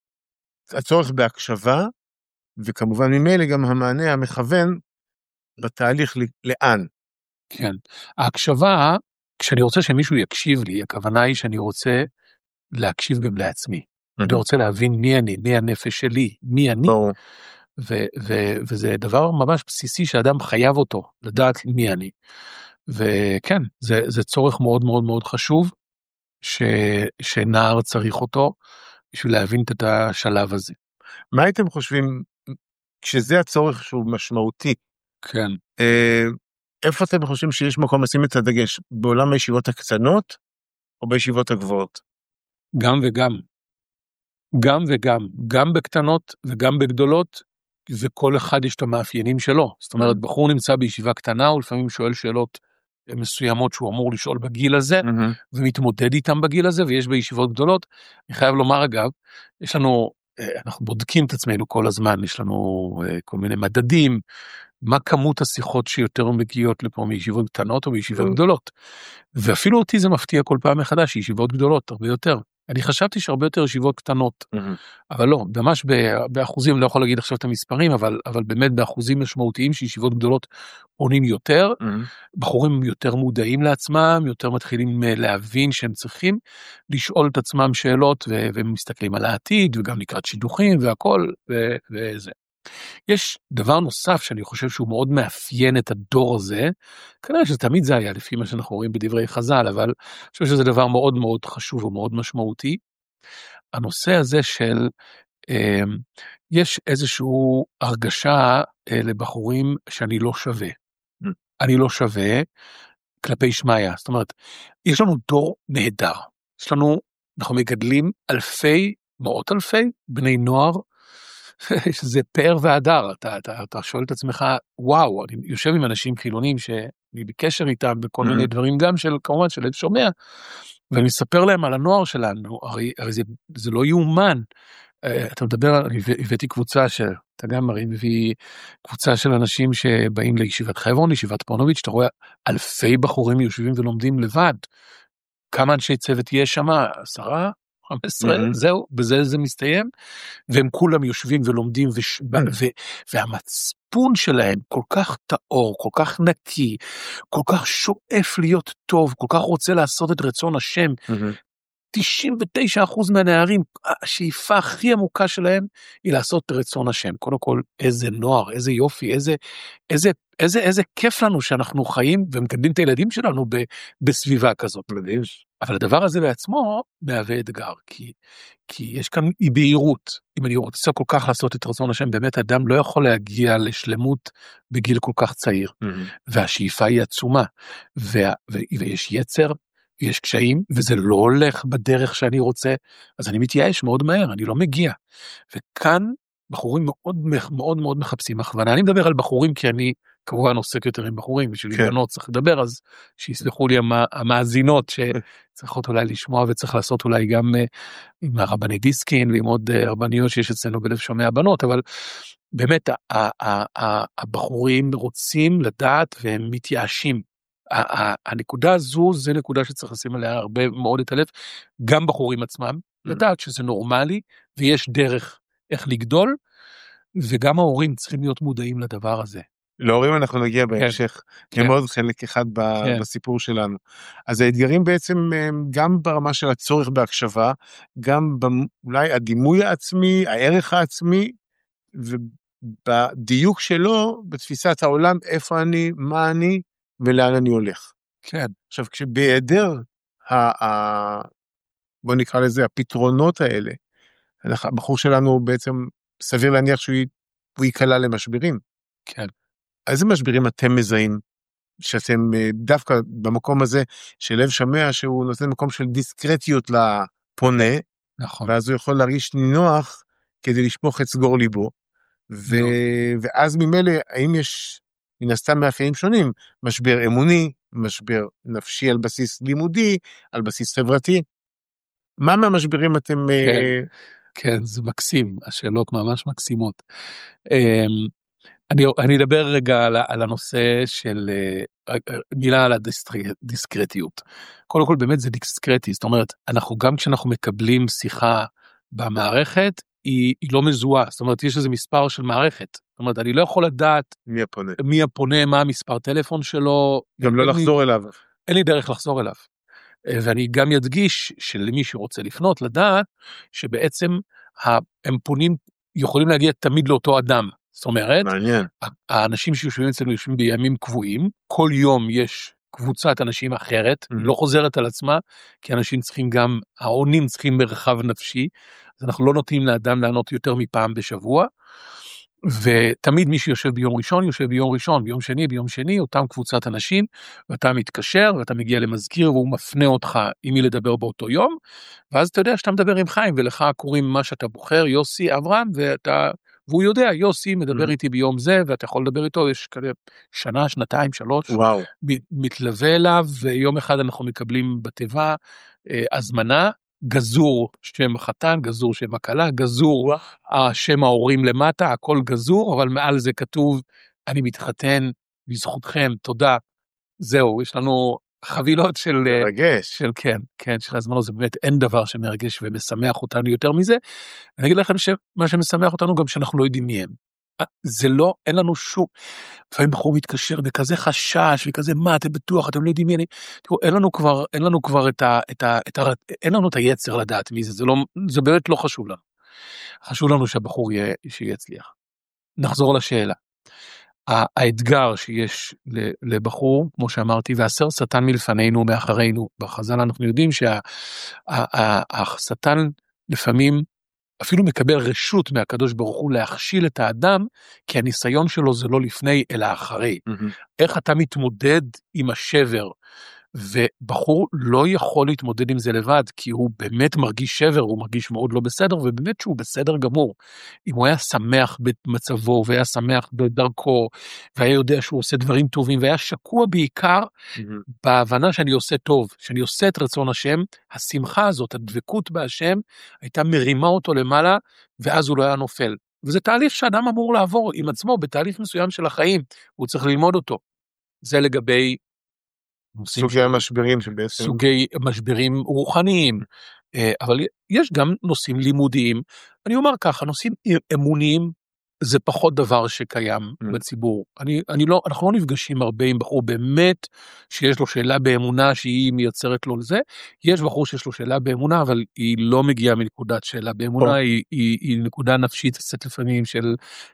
הצורך בהקשבה, וכמובן ממילא גם המענה המכוון בתהליך לאן. כן, ההקשבה, כשאני רוצה שמישהו יקשיב לי, הכוונה היא שאני רוצה להקשיב גם לעצמי. Mm-hmm. אני רוצה להבין מי אני, מי הנפש שלי, מי אני, ברור. ו- ו- וזה דבר ממש בסיסי שאדם חייב אותו, לדעת מי אני. וכן, זה, זה צורך מאוד מאוד מאוד חשוב, ש- שנער צריך אותו, בשביל להבין את השלב הזה. מה הייתם חושבים, כשזה הצורך שהוא משמעותי, כן. אה, איפה אתם חושבים שיש מקום לשים את הדגש? בעולם הישיבות הקטנות, או בישיבות הגבוהות? גם וגם. גם וגם. גם בקטנות וגם בגדולות, וכל אחד יש את המאפיינים שלו. זאת אומרת, בחור נמצא בישיבה קטנה, הוא לפעמים שואל שאלות מסוימות שהוא אמור לשאול בגיל הזה, mm-hmm. ומתמודד איתם בגיל הזה, ויש בישיבות גדולות. אני חייב לומר אגב, יש לנו, אנחנו בודקים את עצמנו כל הזמן, יש לנו כל מיני מדדים, מה כמות השיחות שיותר מגיעות לפה מישיבות קטנות או מישיבות mm-hmm. גדולות. ואפילו אותי זה מפתיע כל פעם מחדש, ישיבות גדולות, הרבה יותר. אני חשבתי שהרבה יותר ישיבות קטנות, mm-hmm. אבל לא, ממש באחוזים, לא יכול להגיד עכשיו את המספרים, אבל, אבל באמת באחוזים משמעותיים שישיבות גדולות עונים יותר, mm-hmm. בחורים יותר מודעים לעצמם, יותר מתחילים להבין שהם צריכים לשאול את עצמם שאלות, ו- והם מסתכלים על העתיד, וגם לקראת שידוכים והכל, ו- וזה. יש דבר נוסף שאני חושב שהוא מאוד מאפיין את הדור הזה, כנראה שתמיד זה היה לפי מה שאנחנו רואים בדברי חז"ל, אבל אני חושב שזה דבר מאוד מאוד חשוב ומאוד משמעותי. הנושא הזה של, אה, יש איזשהו הרגשה אה, לבחורים שאני לא שווה. Mm. אני לא שווה כלפי שמיה. זאת אומרת, יש לנו דור נהדר. יש לנו, אנחנו מגדלים אלפי, מאות אלפי בני נוער, שזה פאר והדר, אתה, אתה, אתה שואל את עצמך, וואו, אני יושב עם אנשים חילונים שאני בקשר איתם בכל mm-hmm. מיני דברים, גם של, כמובן, של שומע, ואני מספר להם על הנוער שלנו, הרי, הרי זה, זה לא יאומן, אתה מדבר, אני הבאתי קבוצה של, אתה גם מראים, מביא קבוצה של אנשים שבאים לישיבת חברון, לישיבת פונוביץ', אתה רואה אלפי בחורים יושבים ולומדים לבד, כמה אנשי צוות יש שם, עשרה, חמש עשרה, mm-hmm. זהו, בזה זה מסתיים, והם כולם יושבים ולומדים, וש... mm-hmm. ו... והמצפון שלהם כל כך טהור, כל כך נקי, כל כך שואף להיות טוב, כל כך רוצה לעשות את רצון השם, mm-hmm. תשעים ותשעה אחוז מהנערים, השאיפה הכי עמוקה שלהם, היא לעשות את רצון השם. קודם כל, איזה נוער, איזה יופי, איזה, איזה, איזה, איזה כיף לנו שאנחנו חיים, ומקדמים את הילדים שלנו ב... בסביבה כזאת. מדהים. אבל הדבר הזה בעצמו מהווה אתגר, כי, כי יש כאן אי בהירות. אם אני רוצה כל כך לעשות את רצון השם, באמת אדם לא יכול להגיע לשלמות בגיל כל כך צעיר. Mm-hmm. והשאיפה היא עצומה, וה, ו, ויש יצר, ויש קשיים, וזה לא הולך בדרך שאני רוצה, אז אני מתייאש מאוד מהר, אני לא מגיע. וכאן בחורים מאוד מאוד מאוד מחפשים הכוונה. אני מדבר על בחורים כי אני כמובן עוסק יותר עם בחורים, בשביל כן. בנות צריך לדבר, אז שיסלחו לי המאזינות שצריכות אולי לשמוע, וצריך לעשות אולי גם עם הרבני דיסקין, ועם עוד רבניות שיש אצלנו בלב שומע הבנות, אבל באמת הבחורים רוצים לדעת והם מתייאשים. הנקודה הזו, זה נקודה שצריך לשים עליה הרבה מאוד את הלב, גם בחורים עצמם, לדעת שזה נורמלי, ויש דרך איך לגדול, וגם ההורים צריכים להיות מודעים לדבר הזה. להורים אנחנו נגיע בהמשך, כי הם עוד חלק אחד בסיפור שלנו. אז האתגרים בעצם גם ברמה של הצורך בהקשבה, גם אולי הדימוי העצמי, הערך העצמי, ובדיוק שלו, בתפיסת העולם, איפה אני, מה אני, ולאן אני הולך. כן. עכשיו, כשבהיעדר, בוא נקרא לזה, הפתרונות האלה, הבחור שלנו בעצם סביר להניח שהוא ייקלע למשברים. כן. איזה משברים אתם מזהים, שאתם דווקא במקום הזה של לב שמע, שהוא נותן מקום של דיסקרטיות לפונה, נכון. ואז הוא יכול להרגיש נינוח כדי לשפוך את סגור ליבו, ו... ואז ממילא, האם יש מן הסתם מאפיינים שונים, משבר אמוני, משבר נפשי על בסיס לימודי, על בסיס חברתי, מה מהמשברים אתם... כן, כן, זה מקסים, השאלות ממש מקסימות. אני, אני אדבר רגע על, על הנושא של מילה על הדיסקרטיות. קודם כל באמת זה דיסקרטי, זאת אומרת, אנחנו גם כשאנחנו מקבלים שיחה במערכת, היא, היא לא מזוהה, זאת אומרת, יש איזה מספר של מערכת, זאת אומרת, אני לא יכול לדעת מי הפונה, מי הפונה, מה המספר טלפון שלו. גם לא לחזור לי, אליו. אין לי דרך לחזור אליו. ואני גם ידגיש שלמי שרוצה לפנות, לדעת שבעצם הם פונים, יכולים להגיע תמיד לאותו אדם. זאת אומרת, מעניין. האנשים שיושבים אצלנו יושבים בימים קבועים, כל יום יש קבוצת אנשים אחרת, mm-hmm. לא חוזרת על עצמה, כי אנשים צריכים גם, העונים צריכים מרחב נפשי, אז אנחנו לא נותנים לאדם לענות יותר מפעם בשבוע, ותמיד מי שיושב ביום ראשון, יושב ביום ראשון, ביום שני, ביום שני, אותם קבוצת אנשים, ואתה מתקשר, ואתה מגיע למזכיר, והוא מפנה אותך עם מי לדבר באותו יום, ואז אתה יודע שאתה מדבר עם חיים, ולך קוראים מה שאתה בוחר, יוסי, אברהם, ואתה, והוא יודע, יוסי מדבר איתי ביום זה, ואתה יכול לדבר איתו, יש כזה שנה, שנתיים, שלוש, וואו. מתלווה אליו, ויום אחד אנחנו מקבלים בתיבה, הזמנה, גזור שם החתן, גזור שם הכלה, גזור שם ההורים למטה, הכל גזור, אבל מעל זה כתוב, אני מתחתן בזכותכם, תודה. זהו, יש לנו חבילות של... מרגש. של, כן, כן, של הזמנו, זה באמת אין דבר שמרגש ומשמח אותנו יותר מזה. אני אגיד לכם שמה שמשמח אותנו גם שאנחנו לא יודעים מי הם. זה לא, אין לנו שום, לפעמים בחור מתקשר בכזה חשש וכזה, מה, אתם בטוח, אתם לא יודעים מי אני, תראו, אין לנו כבר, אין לנו כבר את ה, את ה, את ה, אין לנו את היצר לדעת מי זה, זה לא, זה באמת לא חשוב לנו. חשוב לנו שהבחור יהיה, שיהיה הצליח. נחזור לשאלה. האתגר שיש לבחור, כמו שאמרתי, והסר שטן מלפנינו מאחרינו, בחז"ל אנחנו יודעים שהשטן לפעמים, אפילו מקבל רשות מהקדוש ברוך הוא להכשיל את האדם, כי הניסיון שלו זה לא לפני אלא אחרי. Mm-hmm. איך אתה מתמודד עם השבר, ובחור לא יכול להתמודד עם זה לבד, כי הוא באמת מרגיש שבר, הוא מרגיש מאוד לא בסדר, ובאמת שהוא בסדר גמור. אם הוא היה שמח במצבו, והיה שמח בדרכו, והיה יודע שהוא עושה דברים טובים, והיה שקוע בעיקר mm-hmm. בהבנה שאני עושה טוב, שאני עושה את רצון השם, השמחה הזאת, הדבקות בהשם, הייתה מרימה אותו למעלה, ואז הוא לא היה נופל. וזה תהליך שאדם אמור לעבור עם עצמו, בתהליך מסוים של החיים, הוא צריך ללמוד אותו. זה לגבי סוגי המשברים שבעצם... סוגי משברים רוחניים, אבל יש גם נושאים לימודיים. אני אומר ככה, נושאים אמוניים, זה פחות דבר שקיים mm. בציבור. אני, אני לא, אנחנו לא נפגשים הרבה עם בחור באמת שיש לו שאלה באמונה שהיא מייצרת לו לזה. יש בחור שיש לו שאלה באמונה, אבל היא לא מגיעה מנקודת שאלה באמונה, oh. היא, היא, היא נקודה נפשית קצת לפעמים של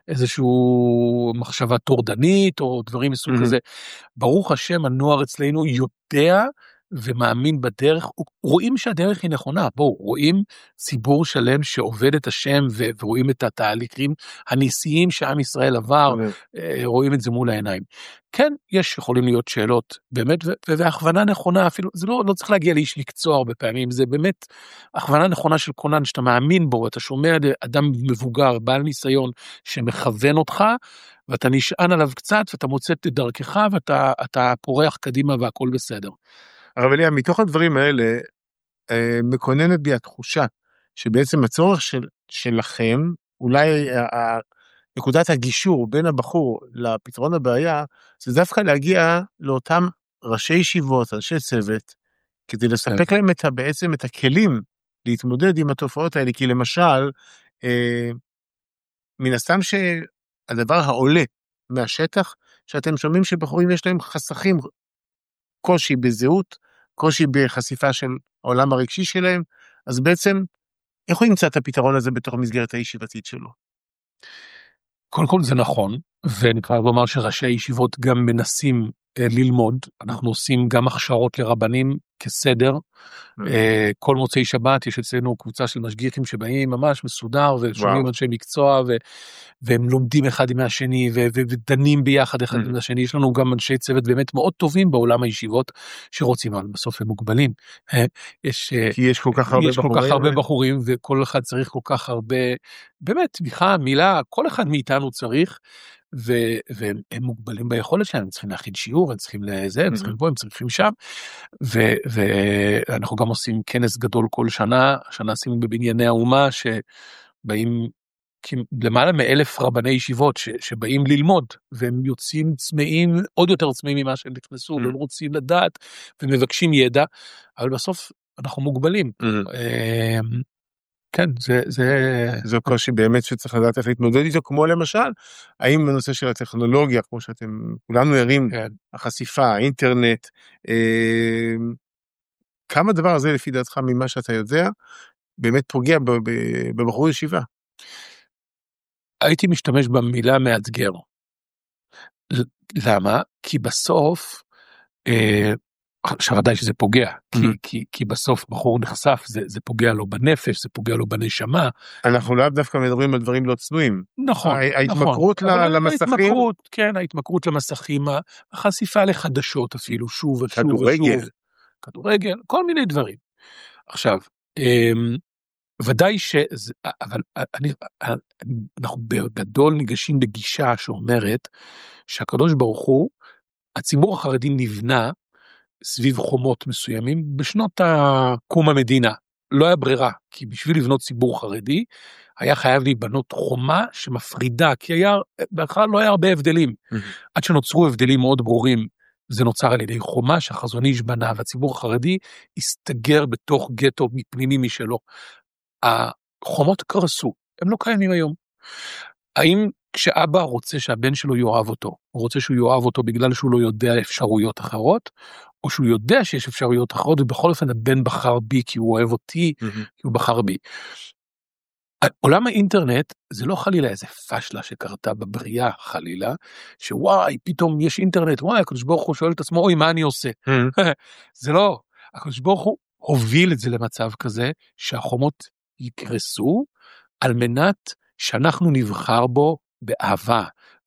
איזשהו מחשבה טורדנית או דברים מסוג כזה. Mm-hmm. ברוך השם, הנוער אצלנו יודע ומאמין בדרך, רואים שהדרך היא נכונה, בואו, רואים ציבור שלם שעובד את השם, ורואים את התהליכים הניסיים שעם ישראל עבר, רואים את זה מול העיניים. כן, יש יכולים להיות שאלות, באמת, והכוונה נכונה, אפילו, זה לא, לא צריך להגיע לאיש מקצוע הרבה פעמים, זה באמת הכוונה נכונה של קונן, שאתה מאמין בו, אתה שומע אדם מבוגר, בעל ניסיון, שמכוון אותך, ואתה נשען עליו קצת, ואתה מוצא את דרכך, ואתה אתה פורח קדימה, והכל בסדר. הרב אליה, מתוך הדברים האלה, אה, מקוננת בי התחושה, שבעצם הצורך של, שלכם, אולי ה, נקודת הגישור בין הבחור לפתרון הבעיה, זה דווקא להגיע לאותם ראשי ישיבות, ראשי צוות, כדי לספק להם את, בעצם את הכלים להתמודד עם התופעות האלה, כי למשל, אה, מן הסתם שהדבר העולה מהשטח, שאתם שומעים שבחורים יש להם חסכים, קושי בזהות, קושי בחשיפה של העולם הרגשי שלהם, אז בעצם, איך הוא ימצא את הפתרון הזה בתוך המסגרת הישיבתית שלו? קודם כל זה נכון, ואני כבר לומר שראשי הישיבות גם מנסים אה, ללמוד, אנחנו עושים גם הכשרות לרבנים כסדר, אה, כל מוצאי שבת יש אצלנו קבוצה של משגיחים שבאים ממש מסודר, ושומעים אנשי מקצוע, ו, והם לומדים אחד עם השני, ו, ו, ודנים ביחד אחד עם השני, יש לנו גם אנשי צוות באמת מאוד טובים בעולם הישיבות, שרוצים, אבל בסוף הם מוגבלים. יש, כי יש כל כך הרבה יש בחורים. כל כך הרבה בחורים, וכל אחד צריך כל כך הרבה, באמת, תמיכה, מילה, כל אחד מאיתנו צריך, ו- והם הם מוגבלים ביכולת שלהם, הם צריכים להכין שיעור, הם צריכים לזה, הם צריכים פה, הם צריכים שם, ו- ואנחנו גם עושים כנס גדול כל שנה, השנה עשינו בבנייני האומה, שבאים למעלה מאלף רבני ישיבות, ש- שבאים ללמוד, והם יוצאים צמאים, עוד יותר צמאים ממה שהם נכנסו, והם רוצים לדעת, ומבקשים ידע, אבל בסוף אנחנו מוגבלים. כן, זה, זה... זו קושי באמת שצריך לדעת איך להתמודד איתו, כמו למשל, האם בנושא של הטכנולוגיה, כמו שאתם כולנו ערים, כן. החשיפה, האינטרנט, אה, כמה דבר הזה לפי דעתך ממה שאתה יודע, באמת פוגע בבחור ישיבה? הייתי משתמש במילה מאתגר. למה? כי בסוף, אה, עכשיו ודאי שזה פוגע, כי, mm-hmm. כי, כי בסוף בחור נחשף, זה, זה פוגע לו בנפש, זה פוגע לו בנשמה. אנחנו לא דווקא מדברים על דברים לא צנועים. נכון, ההתמכרות נכון. למסכים. ההתמכרות, כן, ההתמכרות למסכים, החשיפה לחדשות אפילו, שוב ושוב כדורגל. ושוב. כדורגל, כל מיני דברים. עכשיו, ודאי ש... אבל אני, אנחנו בגדול ניגשים בגישה שאומרת, שהקדוש ברוך הוא, הציבור החרדי נבנה, סביב חומות מסוימים, בשנות קום המדינה, לא היה ברירה, כי בשביל לבנות ציבור חרדי, היה חייב להיבנות חומה שמפרידה, כי היה, בכלל לא היה הרבה הבדלים, mm-hmm. עד שנוצרו הבדלים מאוד ברורים, זה נוצר על ידי חומה שהחזון איש בנה, והציבור החרדי הסתגר בתוך גטו מפנימי משלו. החומות קרסו, הם לא קיימים היום. האם כשאבא רוצה שהבן שלו יאהב אותו, הוא רוצה שהוא יאהב אותו בגלל שהוא לא יודע אפשרויות אחרות, או שהוא יודע שיש אפשרויות אחרות, ובכל אופן הבן בחר בי כי הוא אוהב אותי, mm-hmm. כי הוא בחר בי. עולם האינטרנט זה לא חלילה איזה פשלה שקרתה בבריאה חלילה, שוואי פתאום יש אינטרנט, וואי הקדוש ברוך הוא שואל את עצמו, אוי מה אני עושה? Mm-hmm. זה לא, הקדוש ברוך הוא הוביל את זה למצב כזה, שהחומות יקרסו, על מנת שאנחנו נבחר בו באהבה,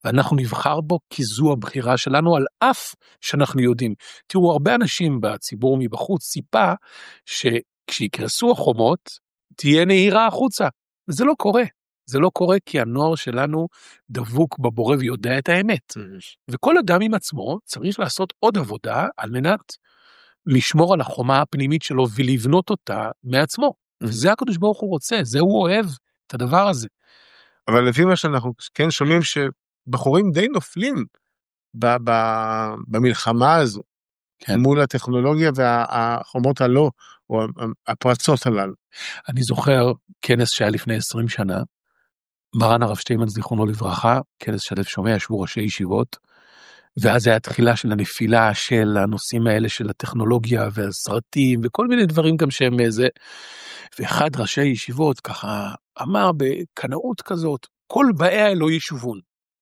ואנחנו נבחר בו כי זו הבחירה שלנו, על אף שאנחנו יודעים. תראו, הרבה אנשים בציבור מבחוץ ציפה שכשיקרסו החומות, תהיה נהירה החוצה. וזה לא קורה. זה לא קורה כי הנוער שלנו דבוק בבורא ויודע את האמת. וכל אדם עם עצמו צריך לעשות עוד עבודה על מנת לשמור על החומה הפנימית שלו ולבנות אותה מעצמו. וזה הקדוש ברוך הוא רוצה, זה הוא אוהב את הדבר הזה. אבל לפי מה שאנחנו כן שומעים שבחורים די נופלים ב- ב- במלחמה הזו, כן. מול הטכנולוגיה והחומות הלא, או הפרצות הללו. אני זוכר כנס שהיה לפני עשרים שנה, מרן הרב שטיינמן זיכרונו לברכה, כנס שלב שומע, ישבו ראשי ישיבות, ואז היה תחילה של הנפילה של הנושאים האלה של הטכנולוגיה והסרטים וכל מיני דברים גם שהם איזה, ואחד ראשי ישיבות ככה אמר בקנאות כזאת, כל באי האלוהי ישובון.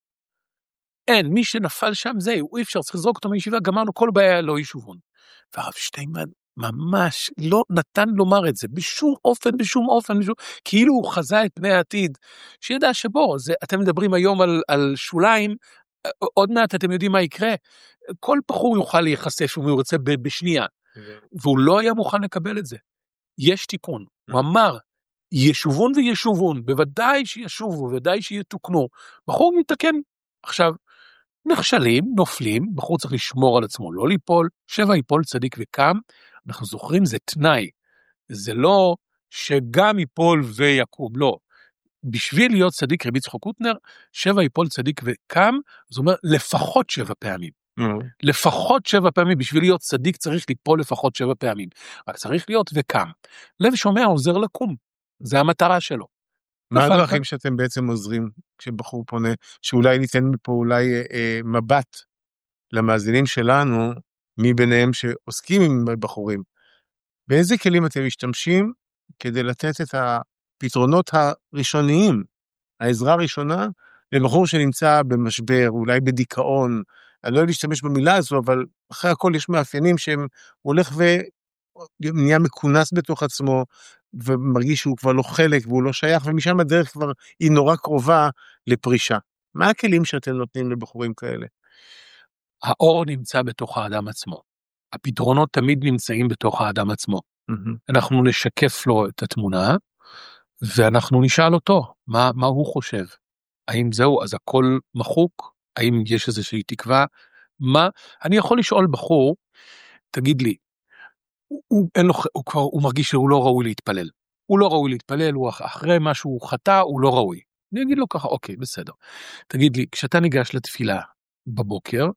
אין, מי שנפל שם זה, הוא אי אפשר, צריך לזרוק אותו מישיבה, גמרנו כל באי האלוהי ישובון. והרב שטיינמן ממש לא נתן לומר את זה, בשום אופן, בשום אופן, בשום, כאילו הוא חזה את פני העתיד, שידע שבו, זה, אתם מדברים היום על, על שוליים, עוד מעט אתם יודעים מה יקרה, כל בחור יוכל להיחשף אם הוא ירצה בשנייה, והוא לא היה מוכן לקבל את זה. יש תיקון, הוא אמר, ישובון וישובון, בוודאי שישובו, בוודאי שיתוקנו, בחור מתקן, עכשיו, נכשלים, נופלים, בחור צריך לשמור על עצמו, לא ליפול, שבע יפול צדיק וקם, אנחנו זוכרים זה תנאי, זה לא שגם יפול ויקום, לא, בשביל להיות צדיק רבי יצחק קוטנר, שבע יפול צדיק וקם, זאת אומרת לפחות שבע פעמים, mm. לפחות שבע פעמים, בשביל להיות צדיק צריך ליפול לפחות שבע פעמים, אבל צריך להיות וקם, לב שומע עוזר לקום, זה המטרה שלו. מה הדרכים שאתם בעצם עוזרים כשבחור פונה, שאולי ניתן מפה אולי אה, מבט למאזינים שלנו, מי ביניהם שעוסקים עם בחורים, באיזה כלים אתם משתמשים כדי לתת את הפתרונות הראשוניים, העזרה הראשונה לבחור שנמצא במשבר, אולי בדיכאון, אני לא יודע להשתמש במילה הזו, אבל אחרי הכל יש מאפיינים שהם הולך ונהיה מכונס בתוך עצמו, ומרגיש שהוא כבר לא חלק והוא לא שייך, ומשם הדרך כבר היא נורא קרובה לפרישה. מה הכלים שאתם נותנים לבחורים כאלה? האור נמצא בתוך האדם עצמו. הפתרונות תמיד נמצאים בתוך האדם עצמו. Mm-hmm. אנחנו נשקף לו את התמונה, ואנחנו נשאל אותו, מה, מה הוא חושב? האם זהו, אז הכל מחוק? האם יש איזושהי תקווה? מה? אני יכול לשאול בחור, תגיד לי, הוא, הוא, אין לו, הוא, כבר, הוא מרגיש שהוא לא ראוי להתפלל. הוא לא ראוי להתפלל, הוא אחרי מה שהוא חטא, הוא לא ראוי. אני אגיד לו ככה, אוקיי, בסדר. תגיד לי, כשאתה ניגש לתפילה בבוקר,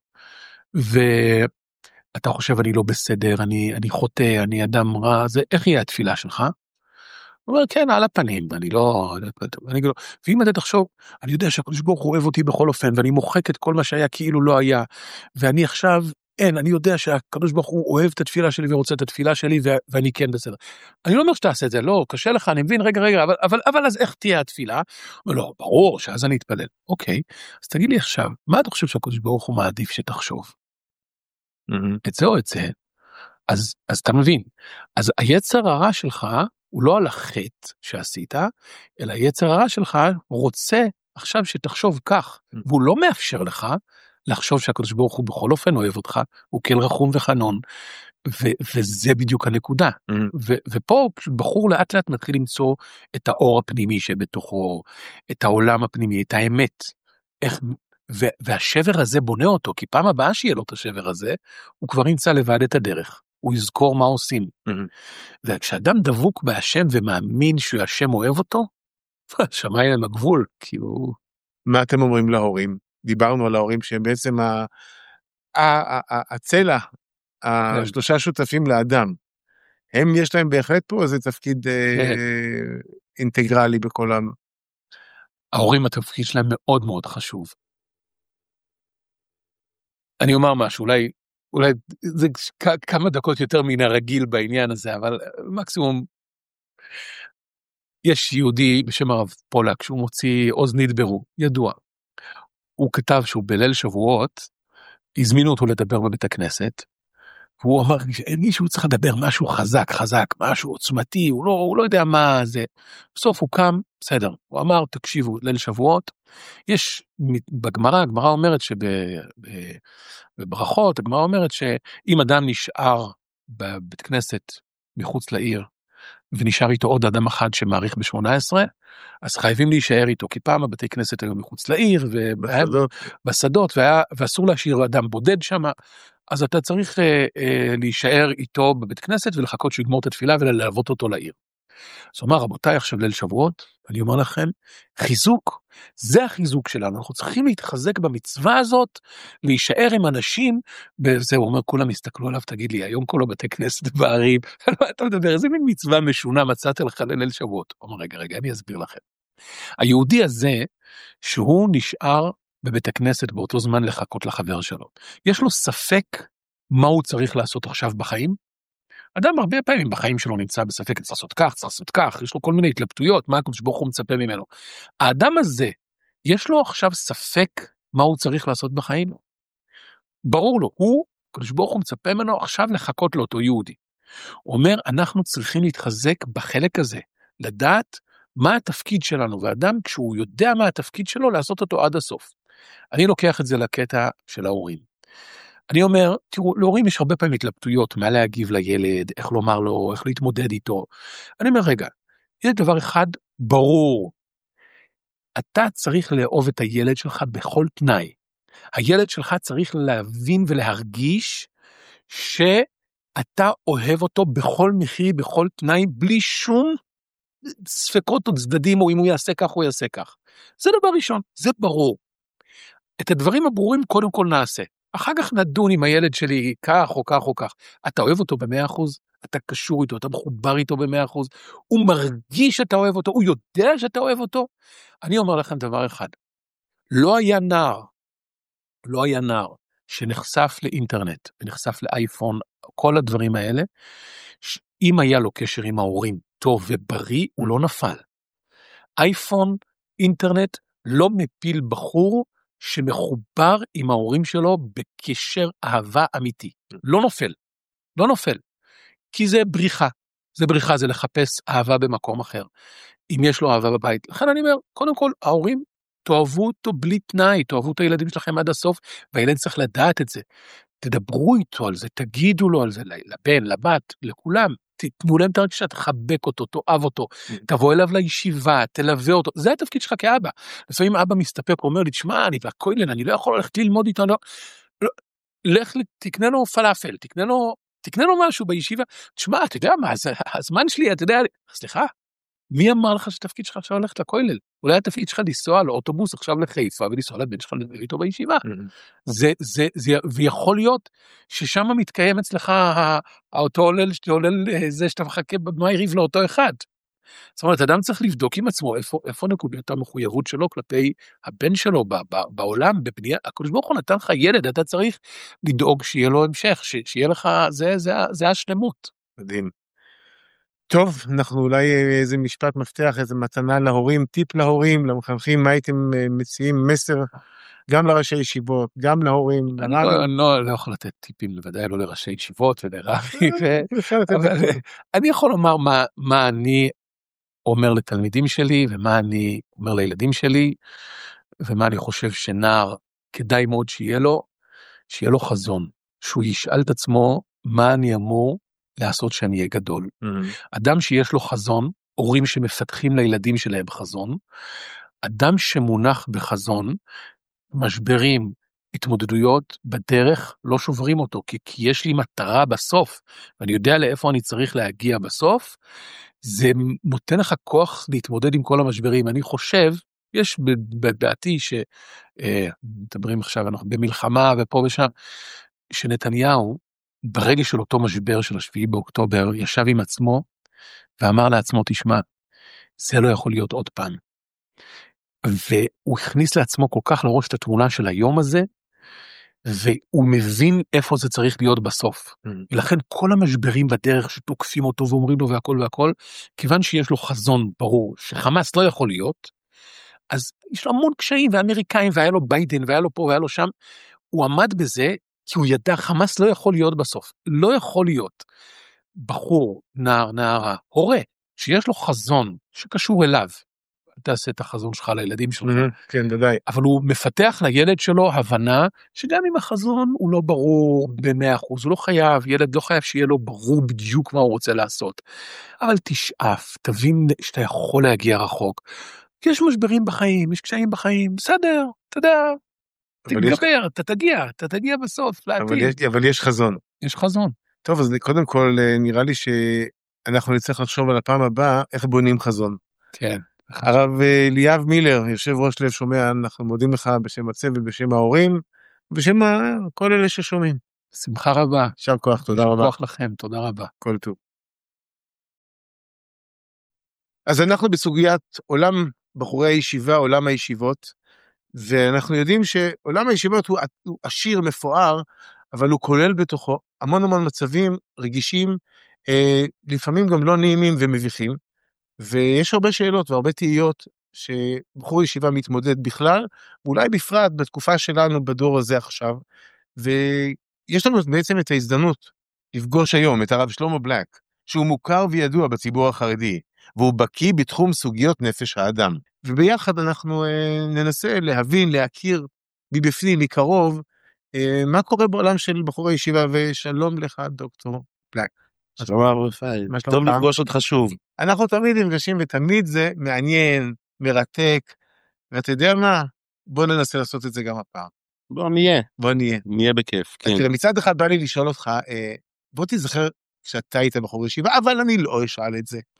ואתה חושב אני לא בסדר, אני, אני חוטא, אני אדם רע, זה, איך יהיה התפילה שלך? הוא אומר, כן, על הפנים, אני לא, אני לא, ואם אתה תחשוב, אני יודע שהקדוש ברוך הוא אוהב אותי בכל אופן, ואני מוחק את כל מה שהיה כאילו לא היה, ואני עכשיו, אין, אני יודע שהקדוש ברוך הוא אוהב את התפילה שלי ורוצה את התפילה שלי, ואני כן בסדר. אני לא אומר שתעשה את זה, לא, קשה לך, אני מבין, רגע, רגע, אבל, אבל, אבל אז איך תהיה התפילה? לא, ברור שאז אני אתפלל. אוקיי, אז תגיד לי עכשיו, מה אתה חושב שהקדוש ברוך הוא מעדיף שתחשוב? את זה או את זה? אז, אז אתה מבין. אז היצר הרע שלך, הוא לא על החטא שעשית, אלא היצר הרע שלך רוצה עכשיו שתחשוב כך, והוא לא מאפשר לך לחשוב שהקדוש ברוך הוא בכל אופן אוהב אותך, הוא כל רחום וחנון, ו- וזה בדיוק הנקודה. ו- ופה בחור לאט לאט מתחיל למצוא את האור הפנימי שבתוכו, את העולם הפנימי, את האמת. איך, ו- והשבר הזה בונה אותו, כי פעם הבאה שיהיה לו את השבר הזה, הוא כבר ימצא לבד את הדרך. הוא יזכור מה עושים. וכשאדם דבוק בהשם ומאמין שהשם אוהב אותו, שמיים הם הגבול, כי הוא... מה אתם אומרים להורים? דיברנו על ההורים שהם בעצם הצלע, השלושה שותפים לאדם. הם יש להם בהחלט פה איזה תפקיד אינטגרלי בכל העם. ההורים התפקיד שלהם מאוד מאוד חשוב. אני אומר משהו, אולי אולי זה כמה דקות יותר מן הרגיל בעניין הזה, אבל מקסימום יש יהודי בשם הרב פולק, שהוא מוציא עוז נדברו, ידוע. הוא כתב שהוא בליל שבועות, הזמינו אותו לדבר בבית הכנסת, והוא אמר, מישהו צריך לדבר משהו חזק, חזק, משהו עוצמתי, הוא לא, הוא לא יודע מה זה. בסוף הוא קם, בסדר, הוא אמר, תקשיבו, ליל שבועות, יש בגמרא, הגמרא אומרת שבברכות, הגמרא אומרת שאם אדם נשאר בבית כנסת מחוץ לעיר, ונשאר איתו עוד אדם אחד שמעריך ב-שמונה עשרה, אז חייבים להישאר איתו, כי פעם הבתי כנסת היו מחוץ לעיר, בשדות, בשדות, והיה, ואסור להשאיר אדם בודד שם, אז אתה צריך אה, אה, להישאר איתו בבית כנסת, ולחכות שיגמור את התפילה, וללוות אותו לעיר. אז הוא אמר, רבותיי, עכשיו ליל שבועות, אני אומר לכם, חיזוק, זה החיזוק שלנו, אנחנו צריכים להתחזק במצווה הזאת, להישאר עם אנשים, וזה, הוא אומר, כולם הסתכלו עליו, תגיד לי, היום כל הבתי כנסת בערים, אתה מדבר, איזה מין מצווה משונה מצאת לך לליל שבועות? הוא אומר, רגע, רגע, אני אסביר לכם. היהודי הזה, שהוא נשאר בבית הכנסת באותו זמן לחכות לחבר שלו, יש לו ספק מה הוא צריך לעשות עכשיו בחיים? אדם הרבה פעמים בחיים שלו נמצא בספק, צריך לעשות כך, צריך לעשות כך, יש לו כל מיני התלבטויות, מה הקדוש ברוך הוא מצפה ממנו. האדם הזה, יש לו עכשיו ספק מה הוא צריך לעשות בחיים? ברור לו, הוא, הקדוש ברוך הוא מצפה ממנו עכשיו לחכות לאותו יהודי. הוא אומר, אנחנו צריכים להתחזק בחלק הזה, לדעת מה התפקיד שלנו, ואדם כשהוא יודע מה התפקיד שלו, לעשות אותו עד הסוף. אני לוקח את זה לקטע של ההורים. אני אומר, תראו, להורים יש הרבה פעמים התלבטויות, מה להגיב לילד, איך לומר לו, איך להתמודד איתו. אני אומר, רגע, יש דבר אחד ברור, אתה צריך לאהוב את הילד שלך בכל תנאי. הילד שלך צריך להבין ולהרגיש שאתה אוהב אותו בכל מחיר, בכל תנאי, בלי שום ספקות או צדדים, או אם הוא יעשה כך או יעשה כך. זה דבר ראשון, זה ברור. את הדברים הברורים קודם כל נעשה. אחר כך נדון עם הילד שלי כך או כך או כך. אתה אוהב אותו במאה אחוז, אתה קשור איתו, אתה מחובר איתו במאה אחוז, הוא מרגיש שאתה אוהב אותו, הוא יודע שאתה אוהב אותו. אני אומר לכם דבר אחד, לא היה נער, לא היה נער שנחשף לאינטרנט, ונחשף לאייפון, כל הדברים האלה, אם היה לו קשר עם ההורים טוב ובריא, הוא לא נפל. אייפון, אינטרנט, לא מפיל בחור, שמחובר עם ההורים שלו בקשר אהבה אמיתי. לא נופל, לא נופל. כי זה בריחה. זה בריחה, זה לחפש אהבה במקום אחר. אם יש לו אהבה בבית. לכן אני אומר, קודם כל, ההורים תאהבו אותו בלי תנאי, תאהבו את הילדים שלכם עד הסוף, והילד צריך לדעת את זה. תדברו איתו על זה, תגידו לו על זה, לבן, לבת, לכולם. תתנו להם את הרגשה, תחבק אותו, תאהב אותו, תבוא אליו לישיבה, תלווה אותו, זה התפקיד שלך כאבא. לפעמים אבא מסתפק, הוא אומר לי, תשמע, אני והכוילן, אני לא יכול ללכת ללמוד איתו, לא, לא, לך, תקנה לו פלאפל, תקנה לו, תקנה לו משהו בישיבה, תשמע, אתה יודע מה, זה, הזמן שלי, אתה יודע, סליחה, מי אמר לך שתפקיד שלך עכשיו הולכת לכולל? אולי התפקיד שלך לנסוע לאוטובוס עכשיו לחיפה, ולנסוע לבן שלך לדבר איתו בישיבה. זה, זה, זה, ויכול להיות ששם מתקיים אצלך האותו עולל, שעולל זה שאתה מחכה במה יריב לאותו אחד. זאת אומרת, אדם צריך לבדוק עם עצמו איפה, איפה נקודת המחויבות שלו כלפי הבן שלו ב, ב, בעולם, בבנייה. הקדוש ברוך הוא נתן לך ילד, אתה צריך לדאוג שיהיה לו המשך, ש, שיהיה לך, זה, זה, זה השלמות. מדהים. טוב, אנחנו אולי איזה משפט מפתח, איזה מתנה להורים, טיפ להורים, למחנכים, מה הייתם מציעים מסר גם לראשי ישיבות, גם להורים? אני לא, אני לא, לא יכול לתת טיפים, לוודאי לא לראשי ישיבות ולרבי, אבל אני יכול לומר מה, מה אני אומר לתלמידים שלי, ומה אני אומר לילדים שלי, ומה אני חושב שנער כדאי מאוד שיהיה לו, שיהיה לו חזון, שהוא ישאל את עצמו מה אני אמור לעשות שאני אהיה גדול. Mm-hmm. אדם שיש לו חזון, הורים שמפתחים לילדים שלהם חזון, אדם שמונח בחזון, משברים, התמודדויות בדרך, לא שוברים אותו, כי, כי יש לי מטרה בסוף, ואני יודע לאיפה אני צריך להגיע בסוף, זה נותן לך כוח להתמודד עם כל המשברים. אני חושב, יש בדעתי שמדברים עכשיו, אנחנו במלחמה ופה ושם, שנתניהו, ברגע של אותו משבר של השביעי באוקטובר, ישב עם עצמו, ואמר לעצמו, תשמע, זה לא יכול להיות עוד פעם. והוא הכניס לעצמו כל כך לראש את התמונה של היום הזה, והוא מבין איפה זה צריך להיות בסוף. Mm. ולכן כל המשברים בדרך שתוקפים אותו ואומרים לו והכל והכל, כיוון שיש לו חזון ברור שחמאס לא יכול להיות, אז יש לו המון קשיים, והאמריקאים, והיה לו ביידן, והיה לו פה והיה לו שם, הוא עמד בזה, כי הוא ידע, חמאס לא יכול להיות בסוף, לא יכול להיות בחור, נער, נערה, הורה, שיש לו חזון שקשור אליו, תעשה את החזון שלך לילדים שלך. כן, ודאי. אבל הוא מפתח לילד שלו הבנה, שגם אם החזון הוא לא ברור ב-מאה אחוז, הוא לא חייב, ילד לא חייב שיהיה לו ברור בדיוק מה הוא רוצה לעשות. אבל תשאף, תבין שאתה יכול להגיע רחוק. כי יש משברים בחיים, יש קשיים בחיים, בסדר, אתה יודע, תתגבר, אתה תגיע, אתה תגיע בסוף, לעתיד. אבל יש חזון. יש חזון. טוב, אז קודם כל נראה לי שאנחנו נצטרך לחשוב על הפעם הבאה, איך בונים חזון. כן. הרב ליאב מילר, יושב ראש לב שומע, אנחנו מודים לך בשם הצוות ובשם ההורים, ובשם כל אלה ששומעים. שמחה רבה. יישר כוח, תודה רבה. יישר כוח לכם, תודה רבה. כל טוב. אז אנחנו בסוגיית עולם בחורי הישיבה, עולם הישיבות, ואנחנו יודעים שעולם הישיבות הוא, הוא עשיר, מפואר, אבל הוא כולל בתוכו המון המון מצבים רגישים, אה, לפעמים גם לא נעימים ומביכים, ויש הרבה שאלות והרבה תהיות שבחור ישיבה מתמודד בכלל, ואולי בפרט בתקופה שלנו בדור הזה עכשיו, ויש לנו בעצם את ההזדמנות לפגוש היום את הרב שלמה בלק, שהוא מוכר וידוע בציבור החרדי, והוא בקיא בתחום סוגיות נפש האדם. וביחד אנחנו אה, ננסה להבין, להכיר מבפנים, מקרוב, אה, מה קורה בעולם של בחורי ישיבה, ושלום לך דוקטור בלק. שלום הרב רפאי, טוב לפגוש אותך שוב. אנחנו תמיד נפגשים ותמיד זה מעניין, מרתק, ואתה יודע מה? בוא ננסה לעשות את זה גם הפעם. בוא נהיה. בוא נהיה. נהיה בכיף, כן. תראה, מצד אחד בא לי לשאול אותך, אה, בוא תזכר כשאתה היית בחור ישיבה, אבל אני לא אשאל את זה.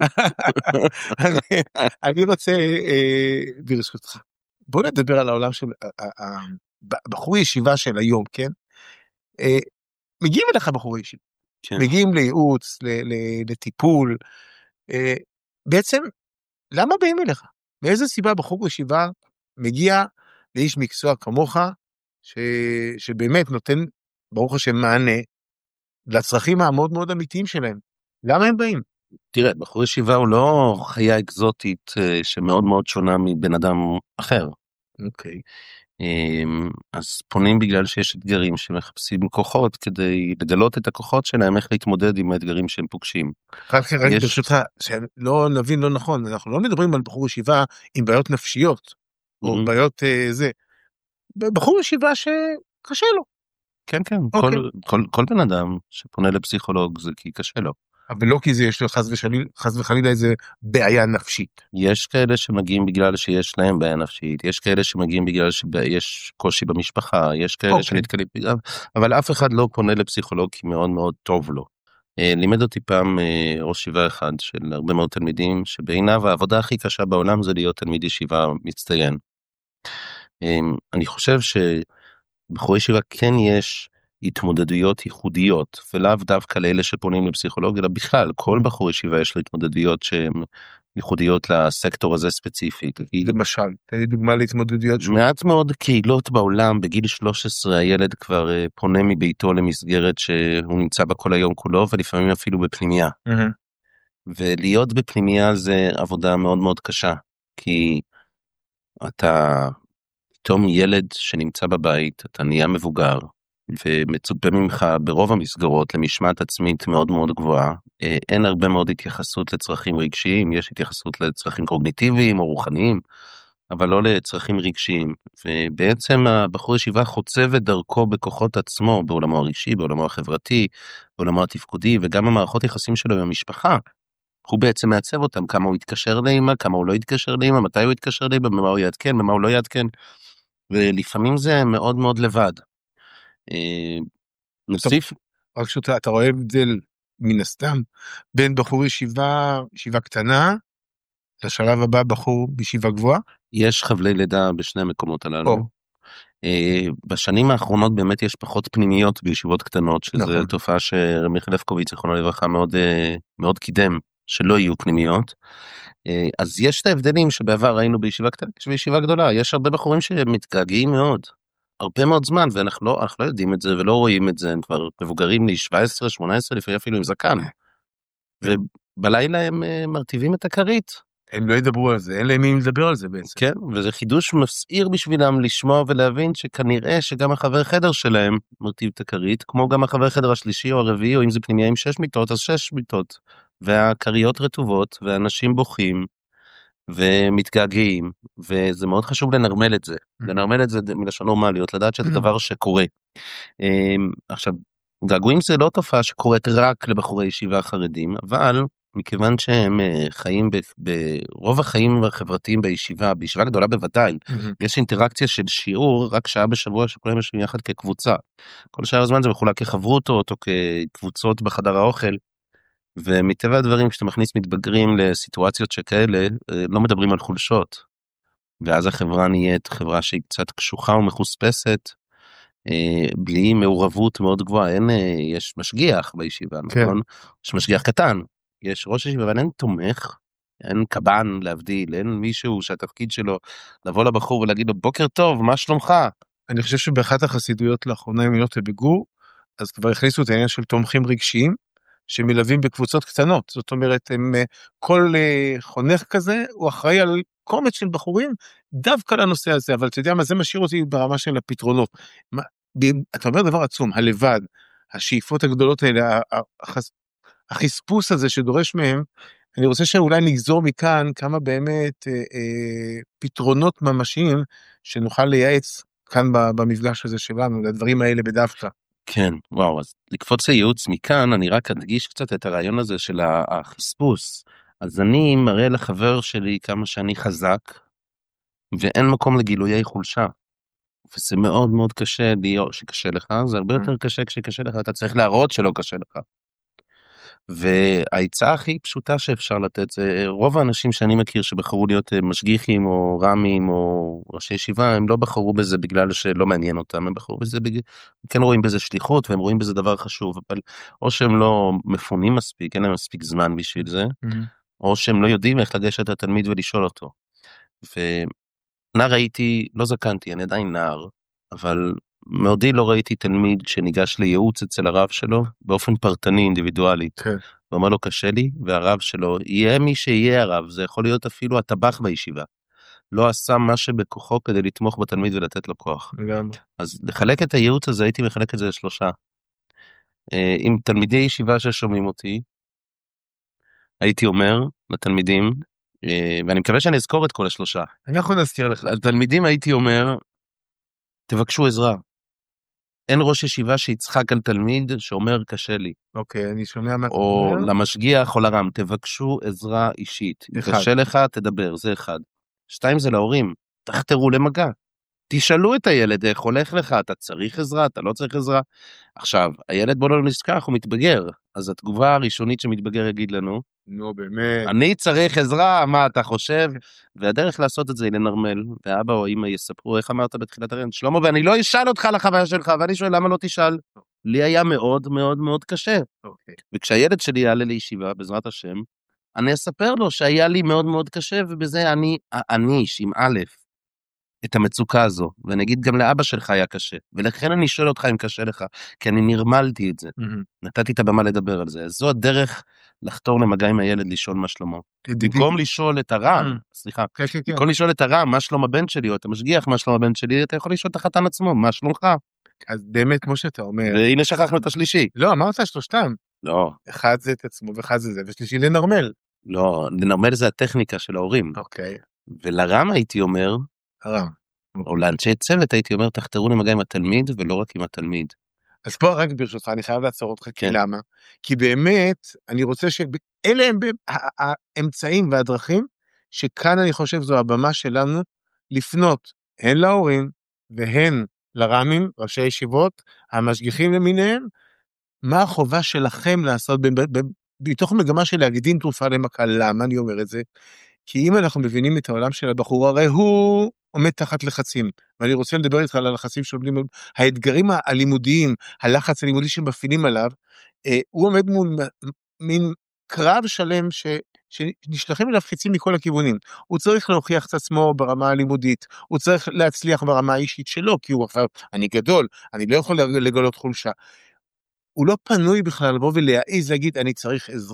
אני, אני רוצה, אה, ברשותך, בוא נדבר על העולם של אה, אה, בחור ישיבה של היום, כן? אה, מגיעים אליך בחור ישיבה. כן. מגיעים לייעוץ, לטיפול, בעצם, למה באים אליך? מאיזה סיבה בחור ישיבה מגיע לאיש מקצוע כמוך, ש, שבאמת נותן, ברוך השם, מענה, לצרכים המאוד מאוד אמיתיים שלהם? למה הם באים? תראה, בחור ישיבה הוא לא חיה אקזוטית, שמאוד מאוד שונה מבן אדם אחר. אוקיי. אז פונים בגלל שיש אתגרים שמחפשים כוחות כדי לגלות את הכוחות שלהם, איך להתמודד עם האתגרים שהם פוגשים. רק רק ברשותך, שלא נבין לא נכון, אנחנו לא מדברים על בחור ישיבה עם בעיות נפשיות, או בעיות זה, בחור ישיבה שקשה לו. כן, כן, כל, כל, כל בן אדם שפונה לפסיכולוג זה כי קשה לו. אבל לא כי זה יש לו חס וחלילה, חס וחלילה איזה בעיה נפשית. יש כאלה שמגיעים בגלל שיש להם בעיה נפשית, יש כאלה שמגיעים בגלל שיש קושי במשפחה, יש כאלה okay. שנתקלים, אבל אף אחד לא פונה לפסיכולוג כי מאוד מאוד טוב לו. לימד אותי פעם ראש ישיבה אחד של הרבה מאוד תלמידים, שבעיניו העבודה הכי קשה בעולם זה להיות תלמיד ישיבה מצטיין. אני חושב שבחורי ישיבה כן יש התמודדויות ייחודיות, ולאו דווקא לאלה שפונים לפסיכולוג, אלא בכלל, כל בחור ישיבה יש לו התמודדויות שהן ייחודיות לסקטור הזה ספציפית. למשל, תן לי דוגמה להתמודדויות. מעט מאוד קהילות בעולם, בגיל שלוש עשרה הילד כבר פונה מביתו למסגרת שהוא נמצא בה כל היום כולו, ולפעמים אפילו בפנימיה. ולהיות בפנימיה זה עבודה מאוד מאוד קשה, כי אתה פתאום ילד שנמצא בבית, אתה נהיה מבוגר, ומצופה ממך ברוב המסגרות למשמעת עצמית מאוד מאוד גבוהה. אין הרבה מאוד התייחסות לצרכים רגשיים, יש התייחסות לצרכים קוגניטיביים או רוחניים, אבל לא לצרכים רגשיים. ובעצם הבחור ישיבה חוצב את דרכו בכוחות עצמו, בעולמו הרגשי, בעולמו החברתי, בעולמו התפקודי, וגם המערכות יחסים שלו עם המשפחה. הוא בעצם מעצב אותם, כמה הוא יתקשר לאמא, כמה הוא לא יתקשר לאמא, מתי הוא יתקשר לאמא, במה הוא יעדכן, במה הוא לא יעדכן. ולפעמים זה מאוד מאוד לבד. נוסיף, רק שאתה, אתה רואה הבדל מן הסתם בין בחור ישיבה, ישיבה קטנה, לשלב הבא בחור בישיבה גבוהה? יש חבלי לידה בשני המקומות הללו. בשנים האחרונות באמת יש פחות פנימיות בישיבות קטנות, שזו תופעה שמיכאל לפקוביץ, זיכרונו לברכה, מאוד, מאוד קידם, שלא יהיו פנימיות. אז יש את ההבדלים שבעבר ראינו בישיבה קטנה, בישיבה גדולה, יש הרבה בחורים שמתגעגעים מאוד. הרבה מאוד זמן, ואנחנו לא, אנחנו לא יודעים את זה ולא רואים את זה, הם כבר מבוגרים לי שבע עשרה שמונה עשרה, לפעמים אפילו עם זקן. ובלילה הם מרטיבים את הכרית. הם לא ידברו על זה, אין להם מי לדבר על זה בעצם. כן, וזה חידוש מסעיר בשבילם לשמוע ולהבין שכנראה שגם החבר חדר שלהם מרטיב את הכרית, כמו גם החבר חדר השלישי או הרביעי, או אם זה פנימיה עם שש מיטות, אז שש מיטות. והכריות רטובות, ואנשים בוכים, ומתגעגעים, וזה מאוד חשוב לנרמל את זה. לנרמל את זה מלשון נורמליות, לדעת שזה דבר שקורה. עכשיו, געגועים זה לא תופעה שקורית רק לבחורי ישיבה חרדים, אבל מכיוון שהם חיים ברוב החיים החברתיים בישיבה, בישיבה גדולה בוודאי, יש אינטראקציה של שיעור רק שעה בשבוע שכולם יושבים יחד כקבוצה. כל שאר הזמן זה מחולק כחברותות או כקבוצות בחדר האוכל, ומטבע הדברים כשאתה מכניס מתבגרים לסיטואציות שכאלה, לא מדברים על חולשות. ואז החברה נהיית חברה שהיא קצת קשוחה ומחוספסת, בלי מעורבות מאוד גבוהה. אין, יש משגיח בישיבה, נכון? יש משגיח קטן. יש ראש ישיבה, אבל אין תומך, אין קב"ן להבדיל, אין מישהו שהתפקיד שלו לבוא לבחור ולהגיד לו, בוקר טוב, מה שלומך? אני חושב שבאחת החסידויות לאחרונה עם יוטה בגור, אז כבר הכניסו את העניין של תומכים רגשיים, שמלווים בקבוצות קטנות, זאת אומרת, הם, כל חונך כזה, הוא אחראי על קומץ של בחורים, דווקא לנושא הזה, אבל אתה יודע מה, זה משאיר אותי ברמה של הפתרונות. מה, אתה אומר דבר עצום, הלבד, השאיפות הגדולות האלה, החס... החספוס הזה שדורש מהם, אני רוצה שאולי נגזור מכאן כמה באמת אה, אה, פתרונות ממשיים שנוכל לייעץ כאן במפגש הזה שלנו, לדברים האלה בדווקא. כן, וואו, אז לקפוץ לייעוץ מכאן, אני רק אדגיש קצת את הרעיון הזה של החספוס. אז אני מראה לחבר שלי כמה שאני חזק, ואין מקום לגילויי חולשה. וזה מאוד מאוד קשה להיות שקשה לך, זה הרבה יותר קשה כשקשה לך, אתה צריך להראות שלא קשה לך. וההצעה הכי פשוטה שאפשר לתת, זה רוב האנשים שאני מכיר שבחרו להיות משגיחים או רמים או ראשי ישיבה, הם לא בחרו בזה בגלל שלא מעניין אותם, הם בחרו בזה, בגלל, כן רואים בזה שליחות והם רואים בזה דבר חשוב, אבל או שהם לא מפונים מספיק, אין להם מספיק זמן בשביל זה, mm-hmm. או שהם לא יודעים איך לגשת לתלמיד ולשאול אותו. ונער הייתי, לא זקנתי, אני עדיין נער, אבל מעודי לא ראיתי תלמיד שניגש לייעוץ אצל הרב שלו, באופן פרטני, אינדיבידואלית. כן. ואומר לו, קשה לי, והרב שלו, יהיה מי שיהיה הרב, זה יכול להיות אפילו הטבח בישיבה. לא עשה מה שבכוחו כדי לתמוך בתלמיד ולתת לו כוח. גם. אז לחלק את הייעוץ הזה, הייתי מחלק את זה לשלושה. עם תלמידי ישיבה ששומעים אותי, הייתי אומר לתלמידים, ואני מקווה שאני אזכור את כל השלושה. אני יכול להזכיר לך. לתלמידים הייתי אומר, תבקשו עזרה. אין ראש ישיבה שיצחק על תלמיד שאומר קשה לי. אוקיי, אני שומע מה... או למשגיח או לרם, תבקשו עזרה אישית. קשה לך, תדבר, זה אחד. שתיים זה להורים, תחתרו למגע. תשאלו את הילד איך הולך לך, אתה צריך עזרה, אתה לא צריך עזרה. עכשיו, הילד בוא לא נשכח, הוא מתבגר. אז התגובה הראשונית שמתבגר יגיד לנו, נו באמת. אני צריך עזרה, מה אתה חושב? והדרך לעשות את זה היא לנרמל, ואבא או אמא יספרו איך אמרת בתחילת הרעיון, שלמה, ואני לא אשאל אותך על החוויה שלך, ואני שואל למה לא תשאל? לי היה מאוד מאוד מאוד קשה. Okay. וכשהילד שלי יעלה לישיבה, בעזרת השם, אני אספר לו שהיה לי מאוד מאוד קשה, ובזה אני אעניש עם א', את המצוקה הזו, ואני אגיד גם לאבא שלך היה קשה, ולכן אני שואל אותך אם קשה לך, כי אני נרמלתי את זה, mm-hmm. נתתי את הבמה לדבר על זה, אז זו הדרך לחתור למגע עם הילד לשאול מה שלמה, במקום לשאול את הרם, mm-hmm. סליחה, okay, okay, במקום okay. לשאול את הרם, מה שלום הבן שלי, או אתה משגיח מה שלום הבן שלי, אתה יכול לשאול את החתן עצמו, מה שלומך? אז באמת כמו שאתה אומר, והנה שכחנו את השלישי. לא, אמרת שלושתם. לא. אחד זה את עצמו, ואחד זה זה, ושלישי לנרמל. לא, לנרמל זה הטכניקה של ההורים. אוקיי. ולרם הייתי אומר, הרם. או לאנשי צוות הייתי אומר, תחתרו למגע עם התלמיד, ולא רק עם התלמיד. אז פה רק ברשותך, אני חייב לעצור אותך, כי למה? כי באמת, אני רוצה שאלה הם האמצעים והדרכים, שכאן אני חושב זו הבמה שלנו, לפנות הן להורים, והן לרמים, ראשי ישיבות, המשגיחים למיניהם, מה החובה שלכם לעשות, בתוך מגמה של להקדים תרופה למכה, למה אני אומר את זה? כי אם אנחנו מבינים את העולם של הבחור, הרי הוא עומד תחת לחצים, ואני רוצה לדבר איתך על הלחצים שעומדים, האתגרים הלימודיים, הלחץ הלימודי שמפעילים עליו, הוא עומד מול מין קרב שלם ש... שנשלחים אליו חיצים מכל הכיוונים. הוא צריך להוכיח את עצמו ברמה הלימודית, הוא צריך להצליח ברמה האישית שלו, כי הוא עכשיו, אני גדול, אני לא יכול לגלות חולשה. הוא לא פנוי בכלל לבוא ולהעיז להגיד, אני צריך עזרה.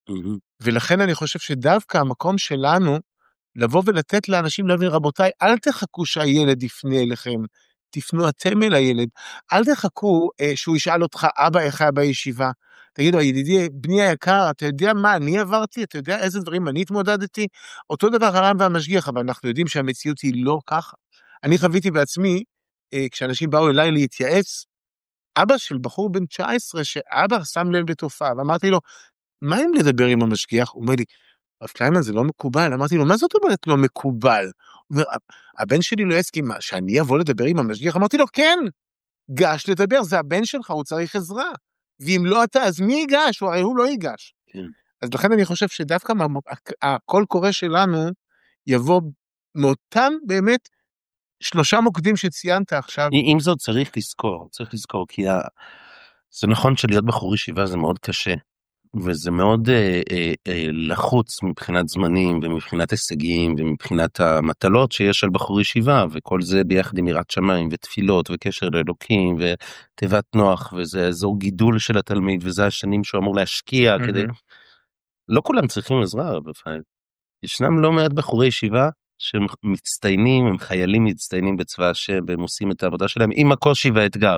ולכן אני חושב שדווקא המקום שלנו, לבוא ולתת לאנשים להבין, רבותיי, אל תחכו שהילד יפנה אליכם, תפנו אתם אל הילד, אל תחכו אה, שהוא ישאל אותך, אבא, איך היה בישיבה? תגידו, ידידי, בני היקר, אתה יודע מה אני עברתי? אתה יודע איזה דברים אני התמודדתי? אותו דבר הרם והמשגיח, אבל אנחנו יודעים שהמציאות היא לא ככה. אני חוויתי בעצמי, אה, כשאנשים באו אליי להתייעץ, אבא של בחור בן תשע עשרה, שאבא שם לב בתופעה, ואמרתי לו, מה אם לדבר עם המשגיח? הוא אומר לי, רב קליינמן, זה לא מקובל. אמרתי לו, מה זאת אומרת לא מקובל? הוא אומר, הבן שלי לא יסכים, שאני אבוא לדבר עם המשגיח? אמרתי לו, כן, גש לדבר, זה הבן שלך, הוא צריך עזרה. ואם לא אתה, אז מי ייגש? הרי הוא לא ייגש. כן. אז לכן אני חושב שדווקא הקול קורא שלנו, יבוא מאותם באמת שלושה מוקדים שציינת עכשיו. עם זאת צריך לזכור, צריך לזכור, כי זה נכון שלהיות בחור ישיבה זה מאוד קשה. וזה מאוד אה, אה, אה, לחוץ מבחינת זמנים ומבחינת הישגים ומבחינת המטלות שיש על בחור ישיבה, וכל זה ביחד עם יראת שמיים ותפילות וקשר לאלוקים ותיבת נוח, וזה אזור גידול של התלמיד, וזה השנים שהוא אמור להשקיע mm-hmm. כדי... לא כולם צריכים עזרה, בפעיל. ישנם לא מעט בחורי ישיבה שהם מצטיינים, הם חיילים מצטיינים בצבא השם, והם עושים את העבודה שלהם עם הקושי והאתגר.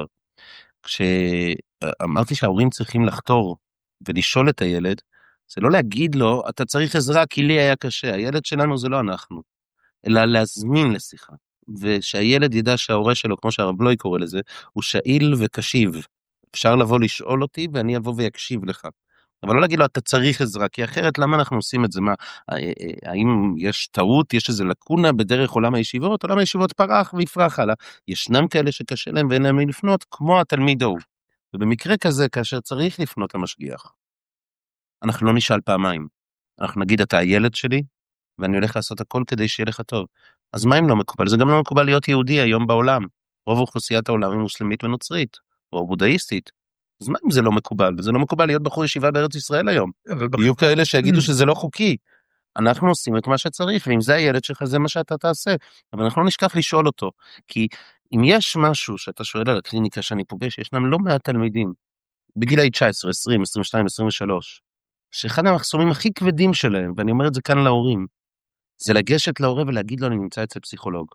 כשאמרתי שההורים צריכים לחתור ולשאול את הילד, זה לא להגיד לו, אתה צריך עזרה כי לי היה קשה, הילד שלנו זה לא אנחנו, אלא להזמין לשיחה, ושהילד ידע שההורה שלו, כמו שהרב בלוי קורא לזה, הוא שאיל וקשיב, אפשר לבוא לשאול אותי ואני אבוא ויקשיב לך, אבל לא להגיד לו, אתה צריך עזרה, כי אחרת למה אנחנו עושים את זה, מה, האם יש טעות, יש איזו לקונה בדרך עולם הישיבות, עולם הישיבות פרח ויפרח הלאה, ישנם כאלה שקשה להם ואין להם מי לפנות, כמו התלמיד ההוא, ובמקרה כזה, כאשר צריך לפנות למשגיח, אנחנו לא נשאל פעמיים, אנחנו נגיד, אתה הילד שלי, ואני הולך לעשות הכל כדי שיהיה לך טוב, אז מה אם לא מקובל? זה גם לא מקובל להיות יהודי היום בעולם, רוב אוכלוסיית העולם היא מוסלמית ונוצרית, או בודהיסטית, אז מה אם זה לא מקובל? זה לא מקובל להיות בחור ישיבה בארץ ישראל היום, יהיו כאלה שיגידו שזה לא חוקי, אנחנו עושים את מה שצריך, ואם זה הילד שלך זה מה שאתה תעשה, אבל אנחנו לא נשכח לשאול אותו, כי אם יש משהו שאתה שואל על הקליניקה שאני פוגש, ישנם לא מעט תלמידים, בגילי תשע עשרה, עשרים, עשרים ושתיים, עשרים ושלוש, שאחד המחסומים הכי כבדים שלהם, ואני אומר את זה כאן להורים, זה לגשת להורה ולהגיד לו, אני נמצא אצל פסיכולוג.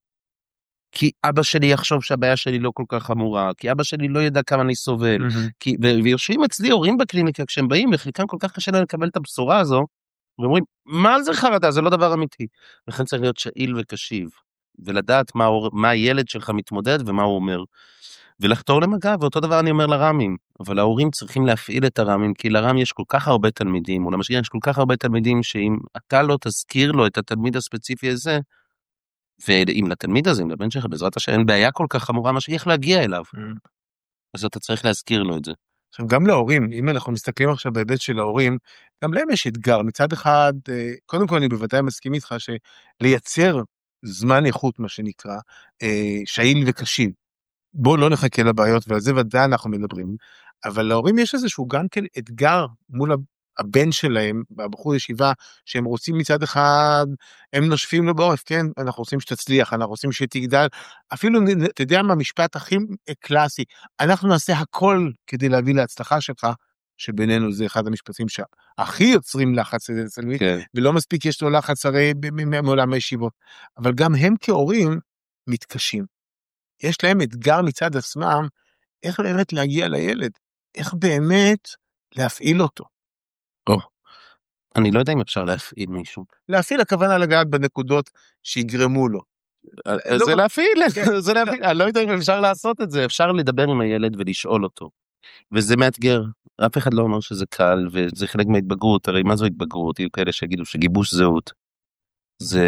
כי אבא שלי יחשוב שהבעיה שלי לא כל כך חמורה, כי אבא שלי לא ידע כמה אני סובל, mm-hmm. כי, ו- ויושבים אצלי הורים בקליניקה, כשהם באים, לחלקם כל כך קשה להם לקבל את הבשורה הזו, ואומרים, מה זה חרדה? זה לא דבר אמיתי. לכן צריך להיות שאיל וקשיב, ולדעת מה, מה הילד שלך מתמודד ומה הוא אומר, ולחתור למגע, ואותו דבר אני אומר לרמים, אבל ההורים צריכים להפעיל את הרמים, כי לרם יש כל כך הרבה תלמידים, או למשגיח יש כל כך הרבה תלמידים, שאם אתה לא תזכיר לו את התלמיד הספציפי הזה, ואם לתלמיד הזה, אם לבן שלך בעזרת השם, אין בעיה כל כך חמורה, משגיח להגיע אליו, אז אתה צריך להזכיר לו את זה. עכשיו, גם להורים, אם אנחנו מסתכלים עכשיו בהיבט של ההורים, גם להם יש אתגר. מצד אחד, קודם כל אני בוודאי מסכים איתך, שלייצר זמן איכות, מה שנקרא, שעיל וקשיב. בואו לא נחכה לבעיות, ועל זה ודאי אנחנו מדברים, אבל להורים יש איזשהו גם כן אתגר מול הבן שלהם, בבחור ישיבה, שהם רוצים מצד אחד, הם נושפים לו בעורף, כן, אנחנו רוצים שתצליח, אנחנו רוצים שתגדל, אפילו, אתה יודע מה, המשפט הכי קלאסי, אנחנו נעשה הכל כדי להביא להצלחה שלך, שבינינו זה אחד המשפטים שהכי יוצרים לחץ אצל כן. ולא מספיק יש לו לחץ הרי מעולם הישיבות, אבל גם הם כהורים מתקשים. יש להם אתגר מצד עצמם, איך באמת להגיע לילד, איך באמת להפעיל אותו. או, אני לא יודע אם אפשר להפעיל מישהו. להפעיל הכוונה לגעת בנקודות שיגרמו לו. זה להפעיל, זה להפעיל, אני לא יודע אם אפשר לעשות את זה, אפשר לדבר עם הילד ולשאול אותו, וזה מאתגר, אף אחד לא אומר שזה קל, וזה חלק מההתבגרות, הרי מה זו התבגרות? יהיו כאלה שיגידו שגיבוש זהות, זה,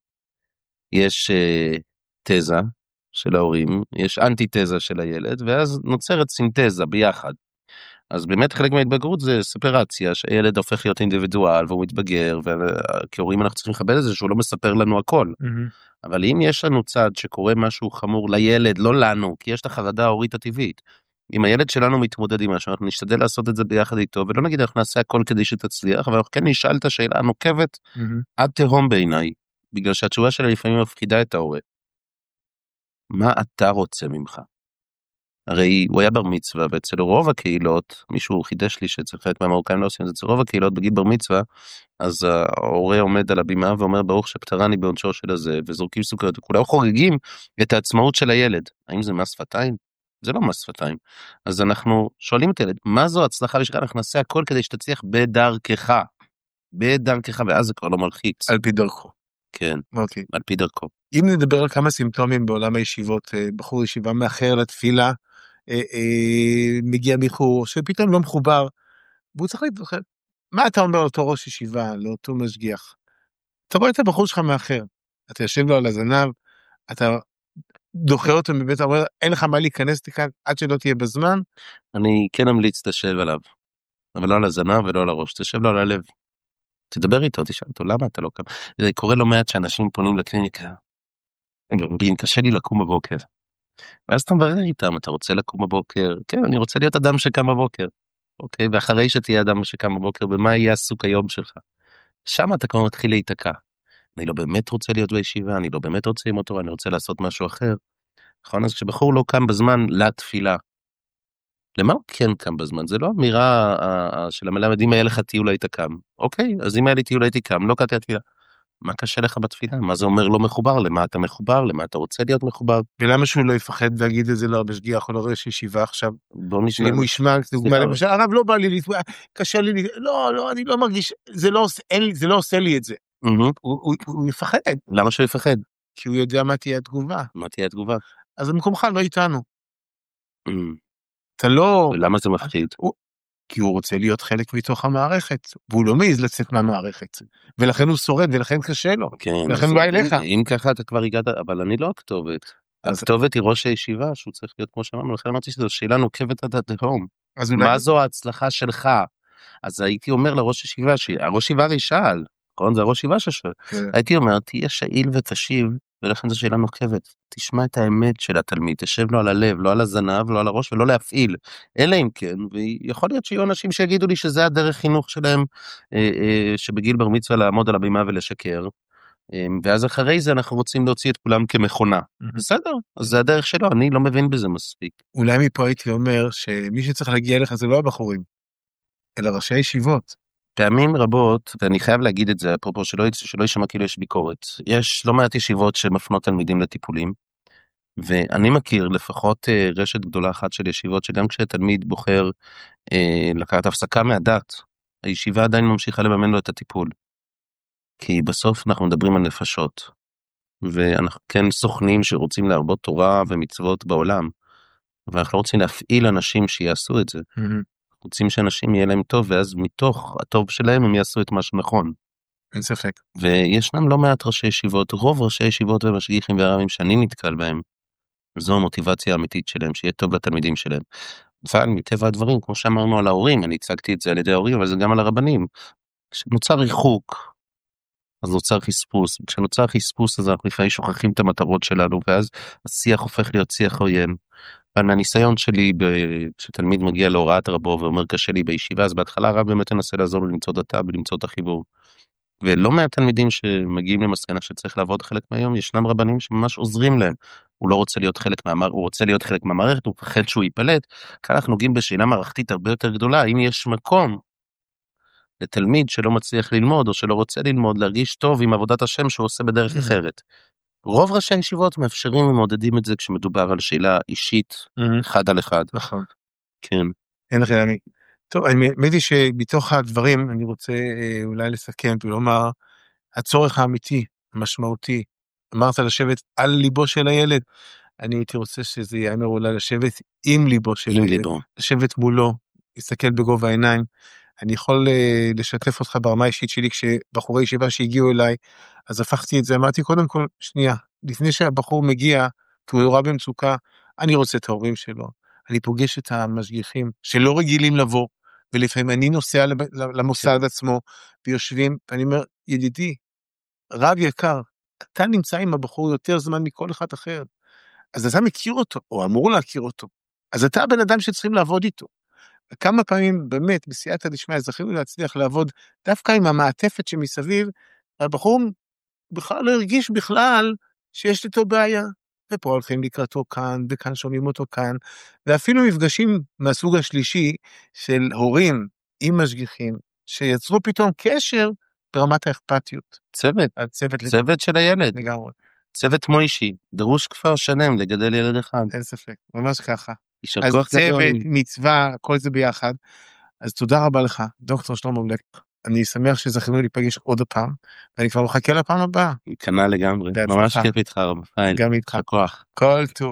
יש תזה של ההורים, יש אנטי-תזה של הילד, ואז נוצרת סינתזה ביחד. אז באמת חלק מההתבגרות זה ספרציה, שהילד הופך להיות אינדיבידואל, והוא מתבגר, וכהורים אנחנו צריכים לכבד את זה, שהוא לא מספר לנו הכל. Mm-hmm. אבל אם יש לנו צד שקורה משהו חמור לילד, לא לנו, כי יש את החרדה ההורית הטבעית, אם הילד שלנו מתמודד עם משהו, אנחנו נשתדל לעשות את זה ביחד איתו, ולא נגיד אנחנו נעשה הכל כדי שתצליח, אבל אנחנו כן נשאל את השאלה הנוקבת, mm-hmm. עד תהום בעיניי, בגלל שהתשובה שלה לפעמים מפחידה את ההורה. מה אתה רוצה ממך? הרי הוא היה בר מצווה, ואצל רוב הקהילות, מישהו חידש לי שאצל חלק מהמרוקאים לא עושים את זה, אצל רוב הקהילות בגיל בר מצווה, אז ההורה עומד על הבימה ואומר ברוך שפטרני בעונשו של הזה, וזורקים סוכריות, וכולם חוגגים את העצמאות של הילד. האם זה מס שפתיים? זה לא מס שפתיים. אז אנחנו שואלים את הילד, מה זו הצלחה בשבילך? אנחנו נעשה הכל כדי שתצליח בדרכך. בדרכך, ואז זה כבר לא מלחיץ. על פי דרכו. כן, אוקיי. על פי דרכו. אם נדבר על כמה סימפטומים בעולם הישיבות, בחור ישיבה מאחר לתפילה, מגיע באיחור, שפתאום לא מחובר, והוא צריך להתבחר. מה אתה אומר לאותו ראש ישיבה, לאותו משגיח? אתה רואה את הבחור שלך מאחר, אתה יושב לו על הזנב, אתה דוחה אותו מבית, אתה אומר, אין לך מה להיכנס לכאן עד שלא תהיה בזמן? אני כן אמליץ תשב עליו, אבל לא על הזנב ולא על הראש, תשב לו על הלב. תדבר איתו, תשאל אותו, למה אתה לא קם? זה קורה לא מעט שאנשים פונים לקליניקה, הם אומרים, קשה לי לקום בבוקר. ואז אתה מברר איתם, אתה רוצה לקום בבוקר? כן, אני רוצה להיות אדם שקם בבוקר. אוקיי, ואחרי שתהיה אדם שקם בבוקר, במה יהיה עסוק היום שלך? שם אתה כבר מתחיל להתקע. אני לא באמת רוצה להיות בישיבה, אני לא באמת רוצה עם אותו, אני רוצה לעשות משהו אחר. נכון, אז כשבחור לא קם בזמן לתפילה, למה הוא כן קם בזמן? זה לא אמירה של המלמד, אם היה לך טיול היית קם. אוקיי, אז אם היה לי טיול הייתי קם, לא קעתי התפילה. מה קשה לך בתפילה? מה זה אומר לא מחובר? למה אתה מחובר? למה אתה רוצה להיות מחובר? ולמה שהוא לא יפחד להגיד את זה לא בשגיח או לא ראש ישיבה עכשיו? בוא נשמע. אם הוא ישמע, דוגמה למשל, הרב לא בא לי, קשה לי, לא, לא, אני לא מרגיש, זה לא עושה, אין לי, זה לא עושה לי את זה. הוא יפחד. למה שהוא יפחד? כי הוא יודע מה תהיה התגובה. מה תהיה התגובה? אז במקומך לא איתנו. אתה לא... למה זה מפחיד? כי הוא רוצה להיות חלק מתוך המערכת, והוא לא מעז לצאת מהמערכת, ולכן הוא שורד, ולכן קשה לו, ולכן הוא בא אליך. אם ככה אתה כבר הגעת, אבל אני לא הכתובת. הכתובת היא ראש הישיבה, שהוא צריך להיות כמו שאמרנו, לכן אמרתי שזו שאלה נוקבת עד התהום. מה זו ההצלחה שלך? אז הייתי אומר לראש הישיבה, הראש ישיבה הרי שאל, נכון? זה הראש ישיבה ששאל. הייתי אומר, תהיה שאיל ותשיב, ולכן זו שאלה נוקבת. תשמע את האמת של התלמיד, תשב לו על הלב, לא על הזנב, לא על הראש, ולא להפעיל. אלא אם כן, ויכול להיות שיהיו אנשים שיגידו לי שזה הדרך חינוך שלהם, שבגיל בר מצווה לעמוד על הבימה ולשקר, ואז אחרי זה אנחנו רוצים להוציא את כולם כמכונה. בסדר, אז זה הדרך שלו, אני לא מבין בזה מספיק. אולי מפה הייתי אומר, שמי שצריך להגיע אליך זה לא הבחורים, אלא ראשי הישיבות. פעמים רבות, ואני חייב להגיד את זה, אפרופו שלא, שלא ישמע כאילו יש ביקורת, יש לא מעט ישיבות שמפנות תלמידים לטיפולים, ואני מכיר לפחות אה, רשת גדולה אחת של ישיבות, שגם כשתלמיד בוחר אה, לקחת הפסקה מהדת, הישיבה עדיין ממשיכה לממן לו את הטיפול. כי בסוף אנחנו מדברים על נפשות, ואנחנו כן סוכנים שרוצים להרבות תורה ומצוות בעולם, ואנחנו לא רוצים להפעיל אנשים שיעשו את זה. Mm-hmm. רוצים שאנשים יהיה להם טוב, ואז מתוך הטוב שלהם הם יעשו את מה שנכון. אין ספק. וישנם לא מעט ראשי ישיבות, רוב ראשי ישיבות ומשגיחים והרבים שאני נתקל בהם, זו המוטיבציה האמיתית שלהם, שיהיה טוב לתלמידים שלהם. אבל מטבע הדברים, כמו שאמרנו על ההורים, אני הצגתי את זה על ידי ההורים, אבל זה גם על הרבנים. כשנוצר ריחוק, אז נוצר חספוס. כשנוצר חספוס, אז אנחנו לפעמים שוכחים את המטרות שלנו, ואז השיח הופך להיות שיח עוין. אבל מהניסיון שלי, כשתלמיד מגיע להוראת רבו ואומר קשה לי בישיבה, אז בהתחלה הרב באמת ינסה לעזור לו למצוא דתה ולמצוא את החיבור. ולא מעט תלמידים שמגיעים למסקנה שצריך לעבוד חלק מהיום, ישנם רבנים שממש עוזרים להם. הוא לא רוצה להיות חלק מהמערכת, הוא רוצה להיות חלק מהמערכת, הוא פחד שהוא ייפלט. כאן אנחנו נוגעים בשאלה מערכתית הרבה יותר גדולה, האם יש מקום לתלמיד שלא מצליח ללמוד או שלא רוצה ללמוד, להרגיש טוב עם עבודת השם שהוא עושה בדרך אחרת. רוב ראשי הישיבות מאפשרים ומעודדים את זה כשמדובר על שאלה אישית, אחד על אחד. נכון. כן. אין לכם, אני... טוב, אני מדי שבתוך הדברים אני רוצה אולי לסכם ולומר, הצורך האמיתי, המשמעותי, אמרת לשבת על ליבו של הילד, אני הייתי רוצה שזה יאמר אולי לשבת עם ליבו של הילד, ליבו. לשבת מולו, להסתכל בגובה העיניים. אני יכול לשתף אותך ברמה האישית שלי, כשבחורי ישיבה שהגיעו אליי, אז הפכתי את זה, אמרתי קודם כל, שנייה, לפני שהבחור מגיע, כי הוא יורה במצוקה, אני רוצה את ההורים שלו, אני פוגש את המשגיחים, שלא רגילים לבוא, ולפעמים אני נוסע למוסד עצמו, ויושבים, ואני אומר, ידידי, רב יקר, אתה נמצא עם הבחור יותר זמן מכל אחד אחר, אז אתה מכיר אותו, או אמור להכיר אותו, אז אתה הבן אדם שצריכים לעבוד איתו, כמה פעמים באמת בסייעתא דשמיא זכינו להצליח לעבוד דווקא עם המעטפת שמסביב, הבחור בכלל לא הרגיש בכלל שיש איתו בעיה, ופה הולכים לקראתו כאן, וכאן שומעים אותו כאן, ואפילו מפגשים מהסוג השלישי של הורים עם משגיחים, שיצרו פתאום קשר ברמת האכפתיות. צוות, הצוות צוות של הילד. לגמרי. צוות מוישי, דרוש כפר שלם לגדל ילד אחד. אין ספק, ממש ככה. יישר אז כוח גדול. צוות, מצווה, כל זה ביחד. אז תודה רבה לך, דוקטור שלמה בלק. אני שמח שזכינו להיפגש עוד הפעם, ואני כבר מחכה לפעם הבאה. כנ"ל לגמרי, ממש כיף איתך רב רפאל. גם איתך. יישר כוח. כל טוב.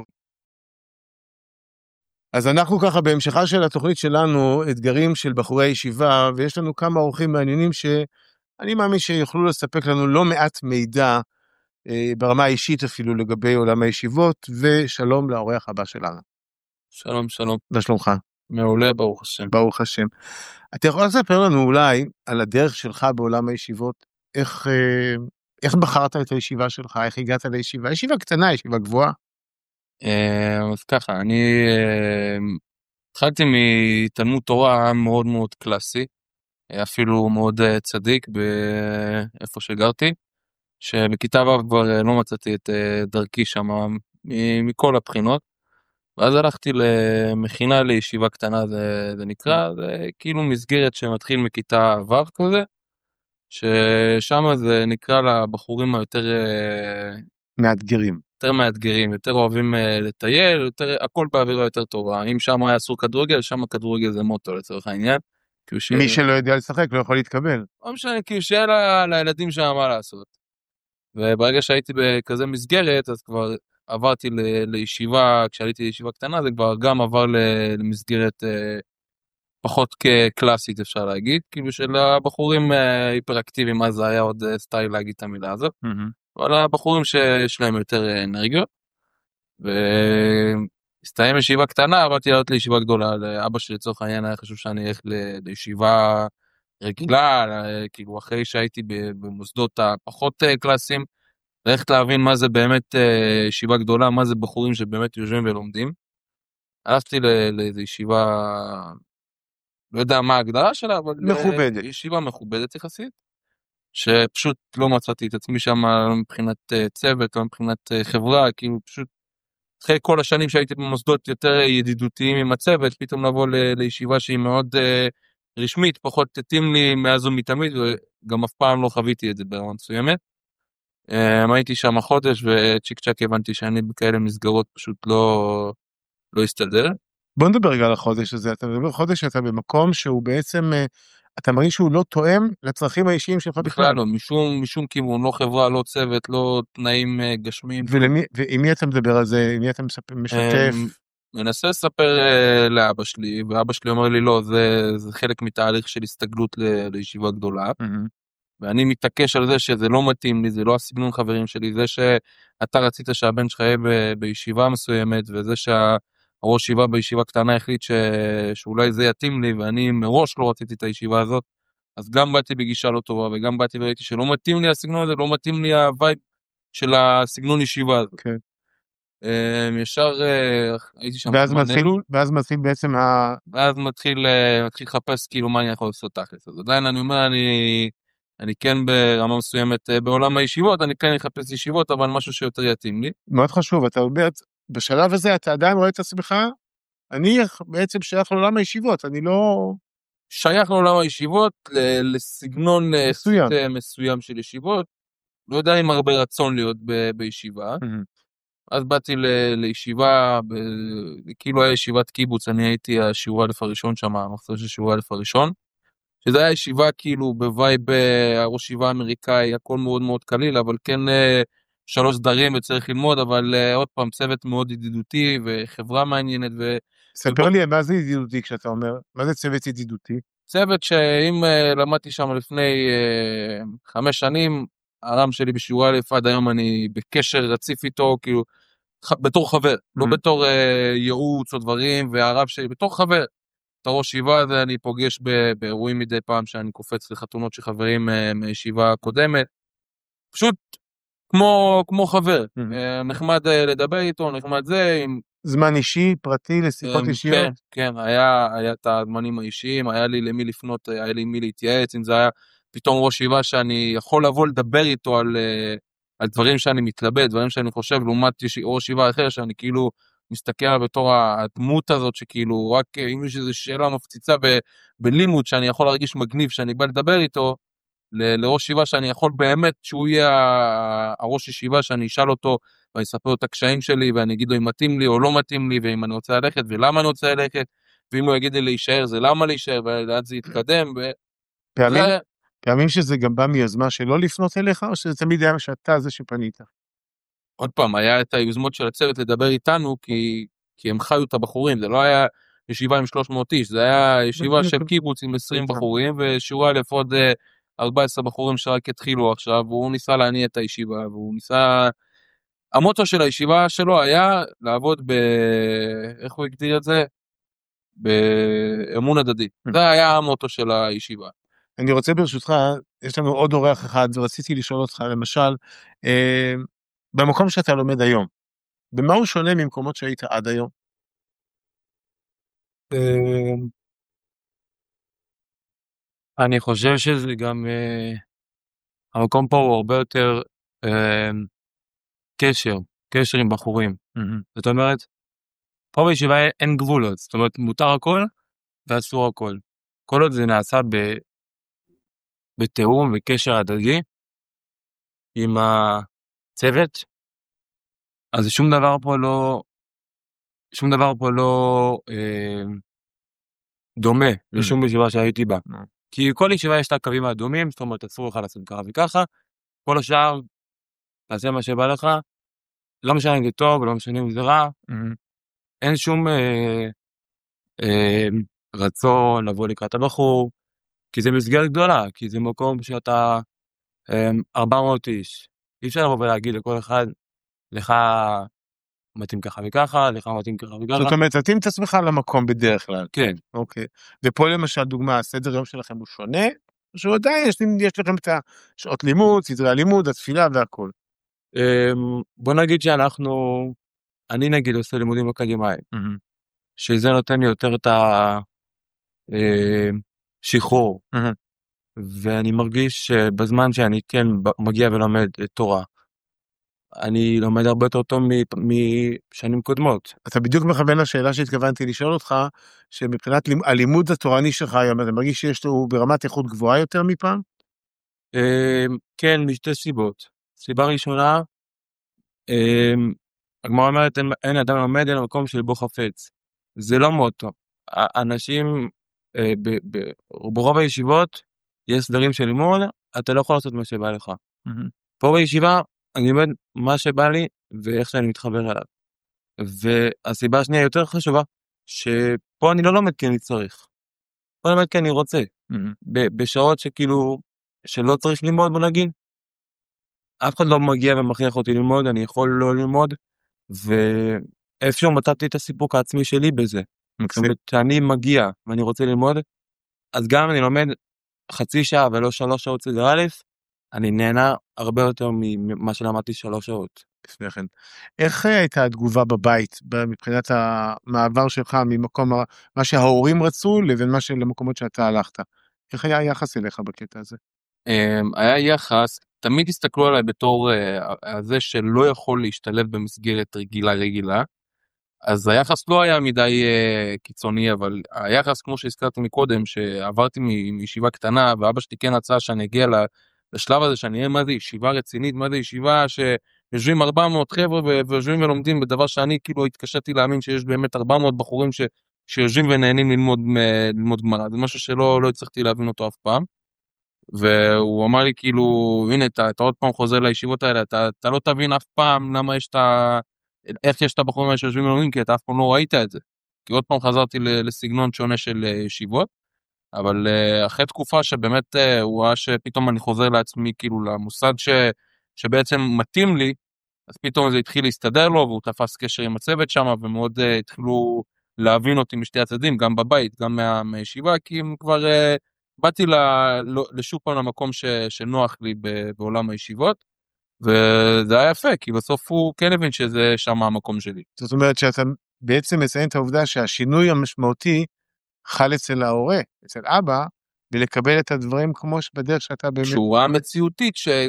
אז אנחנו ככה בהמשכה של התוכנית שלנו, אתגרים של בחורי הישיבה, ויש לנו כמה אורחים מעניינים שאני מאמין שיוכלו לספק לנו לא מעט מידע, אה, ברמה האישית אפילו לגבי עולם הישיבות, ושלום לאורח הבא שלנו. שלום, שלום. מה שלומך? מעולה, ברוך השם. ברוך השם. אתה יכול לספר לנו אולי על הדרך שלך בעולם הישיבות, איך, אה, איך בחרת את הישיבה שלך, איך הגעת לישיבה? ישיבה קטנה, ישיבה גבוהה. אה, אז ככה, אני אה, התחלתי מתלמוד תורה מאוד מאוד קלאסי, אה, אפילו מאוד אה, צדיק באיפה שגרתי, שבכיתה ו' כבר אה, לא מצאתי את אה, דרכי שם מ- מכל הבחינות, ואז הלכתי למכינה לישיבה קטנה, זה, זה נקרא, זה כאילו מסגרת שמתחיל מכיתה ו' כזה, ששם זה נקרא לבחורים היותר אה, מאתגרים. יותר מאתגרים, יותר אוהבים uh, לטייל, יותר, הכל באווירה יותר טובה. אם שם היה אסור כדורגל, שם הכדורגל זה מוטו לצורך העניין. ש... מי שלא יודע לשחק לא יכול להתקבל. לא משנה, כי שיהיה ל... לילדים שם מה לעשות. וברגע שהייתי בכזה מסגרת, אז כבר עברתי ל... לישיבה, כשעליתי לישיבה קטנה, זה כבר גם עבר ל... למסגרת uh, פחות כקלאסית אפשר להגיד, כאילו של הבחורים uh, היפראקטיביים, אז זה היה עוד uh, סטייל להגיד את המילה הזאת. Mm-hmm. אבל הבחורים שיש להם יותר אנרגיות, והסתיים ישיבה קטנה, עברתי לעלות לישיבה גדולה, לאבא שלי לצורך העניין היה חשוב שאני אלך לישיבה רגילה, כאילו אחרי שהייתי במוסדות הפחות קלאסיים, ללכת להבין מה זה באמת ישיבה גדולה, מה זה בחורים שבאמת יושבים ולומדים. הלכתי לאיזו ישיבה, לא יודע מה ההגדרה שלה, אבל מכובדת. ישיבה מכובדת יחסית. שפשוט לא מצאתי את עצמי שם מבחינת צוות או מבחינת חברה, כאילו פשוט אחרי כל השנים שהייתי במוסדות יותר ידידותיים עם הצוות, פתאום לבוא ל- לישיבה שהיא מאוד uh, רשמית, פחות תתאים לי מאז ומתמיד, וגם אף פעם לא חוויתי את זה ברמה מסוימת. Um, הייתי שם חודש וצ'יק צ'ק הבנתי שאני בכאלה מסגרות פשוט לא, לא הסתדר. בוא נדבר רגע על החודש הזה, אתה מדבר חודש שאתה במקום שהוא בעצם, אתה מרגיש שהוא לא תואם לצרכים האישיים שלך בכלל. בכלל לא, משום, משום כיוון, לא חברה, לא צוות, לא תנאים גשמיים. ולמי, ועם מי אתה מדבר על זה, עם מי אתה משתף? מנסה לספר לאבא שלי, ואבא שלי אומר לי לא, זה, זה חלק מתהליך של הסתגלות ל, לישיבה גדולה, ואני מתעקש על זה שזה לא מתאים לי, זה לא הסגנון חברים שלי, זה שאתה רצית שהבן שלך יהיה ב, בישיבה מסוימת, וזה שה... הראש ישיבה בישיבה קטנה החליט ש... שאולי זה יתאים לי, ואני מראש לא רציתי את הישיבה הזאת, אז גם באתי בגישה לא טובה, וגם באתי וראיתי שלא מתאים לי הסגנון הזה, לא מתאים לי הווייב של הסגנון ישיבה הזאת. כן. ישר הייתי שם... ואז מתחיל, ואז מתחיל בעצם ה... ואז מתחיל, מתחיל לחפש כאילו מה אני יכול לעשות תכלס. אז עדיין אני אומר, אני, אני כן ברמה מסוימת בעולם הישיבות, אני כן אחפש ישיבות, אבל משהו שיותר יתאים לי. מאוד חשוב, אתה אומר, בשלב הזה אתה עדיין רואה את עצמך, אני בעצם שייך לעולם הישיבות, אני לא... שייך לעולם הישיבות, לסגנון מסוים, מסוים של ישיבות, לא יודע אם הרבה רצון להיות ב- בישיבה, אז באתי ל- לישיבה, ב- כאילו היה ישיבת קיבוץ, אני הייתי השיעור אלף הראשון שם, המחזור של שיעור אלף הראשון, שזה היה ישיבה כאילו בווייב הראש ישיבה האמריקאי, הכל מאוד מאוד קליל, אבל כן... שלוש דברים וצריך ללמוד, אבל uh, עוד פעם צוות מאוד ידידותי וחברה מעניינת. ו... ספר וב... לי מה זה ידידותי כשאתה אומר, מה זה צוות ידידותי? צוות שאם uh, למדתי שם לפני uh, חמש שנים, הרם שלי בשיעור א' עד היום אני בקשר רציף איתו, כאילו ח... בתור חבר, mm-hmm. לא בתור uh, ייעוץ או דברים, והרב שלי בתור חבר. את הראש ישיבה הזה אני פוגש ב... באירועים מדי פעם שאני קופץ לחתונות של חברים uh, מישיבה קודמת. פשוט כמו, כמו חבר, mm-hmm. נחמד לדבר איתו, נחמד זה. עם... זמן אישי, פרטי, לשיחות אישיות? כן, כן, היה, היה את הזמנים האישיים, היה לי למי לפנות, היה לי מי להתייעץ, אם זה היה פתאום ראש ישיבה שאני יכול לבוא לדבר איתו על, על דברים שאני מתלבט, דברים שאני חושב, לעומת ראש ישיבה אחר, שאני כאילו מסתכל עליו בתור הדמות הזאת, שכאילו רק אם יש איזו שאלה מפציצה ב, בלימוד, שאני יכול להרגיש מגניב, שאני בא לדבר איתו, ל, לראש ישיבה שאני יכול באמת, שהוא יהיה הראש ישיבה, שאני אשאל אותו, ואני אספר לו את הקשיים שלי, ואני אגיד לו אם מתאים לי או לא מתאים לי, ואם אני רוצה ללכת, ולמה אני רוצה ללכת, ואם הוא יגיד לי להישאר, זה למה להישאר, ולעד זה יתקדם, ו... פעמים, זה... פעמים שזה גם בא מיוזמה שלא לפנות אליך, או שזה תמיד היה שאתה זה שפנית? עוד פעם, היה את היוזמות של הצוות לדבר איתנו, כי, כי הם חיו את הבחורים, זה לא היה ישיבה עם שלוש מאות איש, זה היה ישיבה של קיבוץ עם עשרים בחורים, ושיעורי אלף עוד ארבעה עשר בחורים שרק התחילו עכשיו, והוא ניסה להניע את הישיבה, והוא ניסה... המוטו של הישיבה שלו היה לעבוד ב... איך הוא הגדיר את זה? באמון הדדי. זה היה המוטו של הישיבה. אני רוצה ברשותך, יש לנו עוד אורח אחד, ורציתי לשאול אותך, למשל, אה, במקום שאתה לומד היום, במה הוא שונה ממקומות שהיית עד היום? אני חושב שזה גם, המקום פה הוא הרבה יותר קשר, קשר עם בחורים. זאת אומרת, פה בישיבה אין גבולות, זאת אומרת, מותר הכל ואסור הכל. כל עוד זה נעשה ב... בתיאום וקשר הדדי עם הצוות, אז שום דבר פה לא, שום דבר פה לא אה, דומה לשום ישיבה שהייתי בה. כי כל ישיבה יש את הקווים האדומים, זאת אומרת, אסור לך לעשות ככה וככה, כל השאר, תעשה מה שבא לך, לא משנה אם זה טוב, לא משנה אם זה רע, אין שום אה, אה, רצון לבוא לקראת הבחור, כי זה מסגרת גדולה, כי זה מקום שאתה אה, ארבע מאות איש. אי אפשר לבוא ולהגיד לכל אחד, לך מתאים ככה וככה, לך מתאים ככה וככה. זאת אומרת, תתאים את עצמך למקום בדרך כלל. כן. אוקיי. ופה למשל דוגמה, הסדר יום שלכם הוא שונה, שהוא עדיין יש, יש לכם את השעות לימוד, סדרי הלימוד, התפילה והכל. בוא נגיד שאנחנו, אני נגיד עושה לימודים אקדמיים, שזה נותן לי יותר את השחרור, ואני מרגיש שבזמן שאני כן מגיע ולומד תורה, אני לומד הרבה יותר טוב משנים קודמות. אתה בדיוק מכוון לשאלה שהתכוונתי לשאול אותך, שמבחינת הלימוד התורני שלך היום, אתה מרגיש שיש לו ברמת איכות גבוהה יותר מפעם? כן, משתי סיבות. סיבה ראשונה, הגמרא אומרת, אין אדם לומד אלא מקום של בו חפץ. זה לא מוטו. אנשים, ברוב הישיבות, יש סדרים של לימוד, אתה לא יכול לעשות מה שבא לך. פה בישיבה, אני לומד מה שבא לי, ואיך שאני מתחבר אליו. והסיבה השנייה יותר חשובה, שפה אני לא לומד כי אני צריך. פה אני לומד כי אני רוצה. בשעות שכאילו, שלא צריך ללמוד, בוא נגיד, אף אחד לא מגיע ומכריח אותי ללמוד, אני יכול לא ללמוד, ואיפשהו מצאתי את הסיפוק העצמי שלי בזה. זאת אומרת, שאני מגיע ואני רוצה ללמוד, אז גם אני לומד חצי שעה ולא שלוש שעות סדר א', אני נהנה הרבה יותר ממה שלמדתי שלוש שעות. לפני כן. איך הייתה התגובה בבית, מבחינת המעבר שלך ממקום, מה שההורים רצו, לבין מה למקומות שאתה הלכת? איך היה היחס אליך בקטע הזה? היה יחס, תמיד הסתכלו עליי בתור זה שלא יכול להשתלב במסגרת רגילה רגילה, אז היחס לא היה מדי קיצוני, אבל היחס כמו שהזכרתי מקודם, שעברתי מישיבה קטנה, ואבא שלי כן רצה שאני אגיע לשלב הזה, שאני אהיה מה זה ישיבה רצינית, מה זה ישיבה שיושבים ארבע מאות חבר'ה ויושבים ולומדים בדבר שאני כאילו התקשתי להאמין שיש באמת ארבע מאות בחורים ש, שיושבים ונהנים ללמוד, ללמוד גמרא, זה משהו שלא לא הצלחתי להבין אותו אף פעם. והוא אמר לי כאילו, הנה, אתה, אתה עוד פעם חוזר לישיבות האלה, אתה, אתה לא תבין אף פעם למה יש את ה... איך יש את הבחורים האלה שיושבים ולומדים, כי אתה אף פעם לא ראית את זה. כי עוד פעם חזרתי לסגנון שונה של ישיבות, אבל אחרי תקופה שבאמת הוא ראה שפתאום אני חוזר לעצמי כאילו למוסד ש, שבעצם מתאים לי, אז פתאום זה התחיל להסתדר לו, והוא תפס קשר עם הצוות שם, ומאוד התחילו להבין אותי משתי הצדדים, גם בבית, גם מה, מהישיבה, כי הם כבר... באתי לשוב פעם למקום ש, שנוח לי בעולם הישיבות, וזה היה יפה, כי בסוף הוא כן הבין שזה שם המקום שלי. זאת אומרת שאתה בעצם מציין את העובדה שהשינוי המשמעותי חל אצל ההורה, אצל אבא, ולקבל את הדברים כמו שבדרך שאתה באמת... שורה מציאותית ש,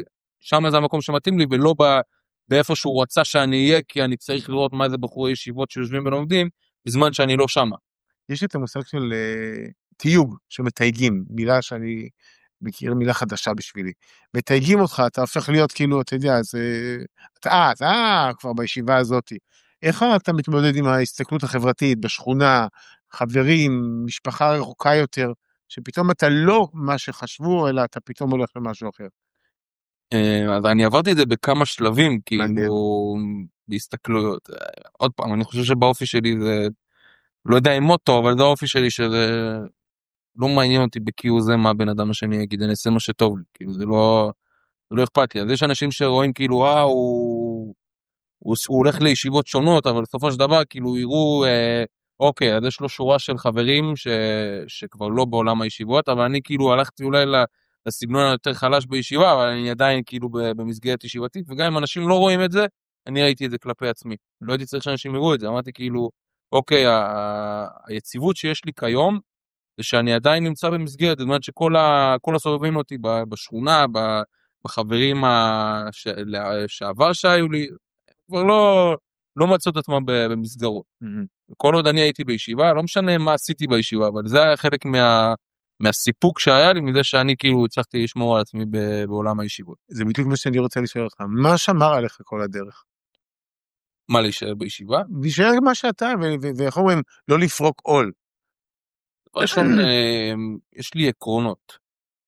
שם זה המקום שמתאים לי, ולא ב, באיפה שהוא רצה שאני אהיה, כי אני צריך לראות מה זה בחורי ישיבות שיושבים ולומדים, בזמן שאני לא שמה. יש לי את המושג של uh, תיוג, שמתייגים, מילה שאני מכיר, מילה חדשה בשבילי. מתייגים אותך, אתה הופך להיות כאילו, אתה יודע, אז אתה, אה, אתה אה, כבר בישיבה הזאת. איך אתה מתמודד עם ההסתכלות החברתית, בשכונה, חברים, משפחה רחוקה יותר, שפתאום אתה לא מה שחשבו, אלא אתה פתאום הולך למשהו אחר. אז אני עברתי את זה בכמה שלבים, כאילו, בהסתכלויות. עוד פעם, אני חושב שבאופי שלי זה, לא יודע אם מוטו, אבל זה האופי שלי שזה לא מעניין אותי בקיו זה מה בן אדם השני יגיד, אני אעשה מה שטוב לי, כאילו זה לא, זה לא אכפת לי. אז יש אנשים שרואים כאילו, אה, הוא, הוא, הוא הולך לישיבות שונות, אבל בסופו של דבר כאילו יראו, אה, אוקיי, אז יש לו שורה של חברים ש, שכבר לא בעולם הישיבות, אבל אני כאילו הלכתי אולי לסגנון היותר חלש בישיבה, אבל אני עדיין כאילו במסגרת ישיבתית, וגם אם אנשים לא רואים את זה, אני ראיתי את זה כלפי עצמי. לא הייתי צריך שאנשים יראו את זה, אמרתי כאילו, אוקיי, ה- היציבות שיש לי כיום, זה שאני עדיין נמצא במסגרת, זאת אומרת שכל ה- כל הסובבים אותי ב- בשכונה, ב- בחברים ה- ש- שעבר שהיו לי, כבר לא, לא מצאו את עצמם ב- במסגרות. כל עוד אני הייתי בישיבה, לא משנה מה עשיתי בישיבה, אבל זה היה חלק מה, מהסיפוק שהיה לי, מזה שאני כאילו הצלחתי לשמור על עצמי ב- בעולם הישיבות. זה בדיוק מה שאני רוצה לשאול אותך, מה שמר עליך כל הדרך? מה, להישאר בישיבה? להישאר מה שאתה, ואיך אומרים, לא לפרוק עול. ראשון, יש לי עקרונות.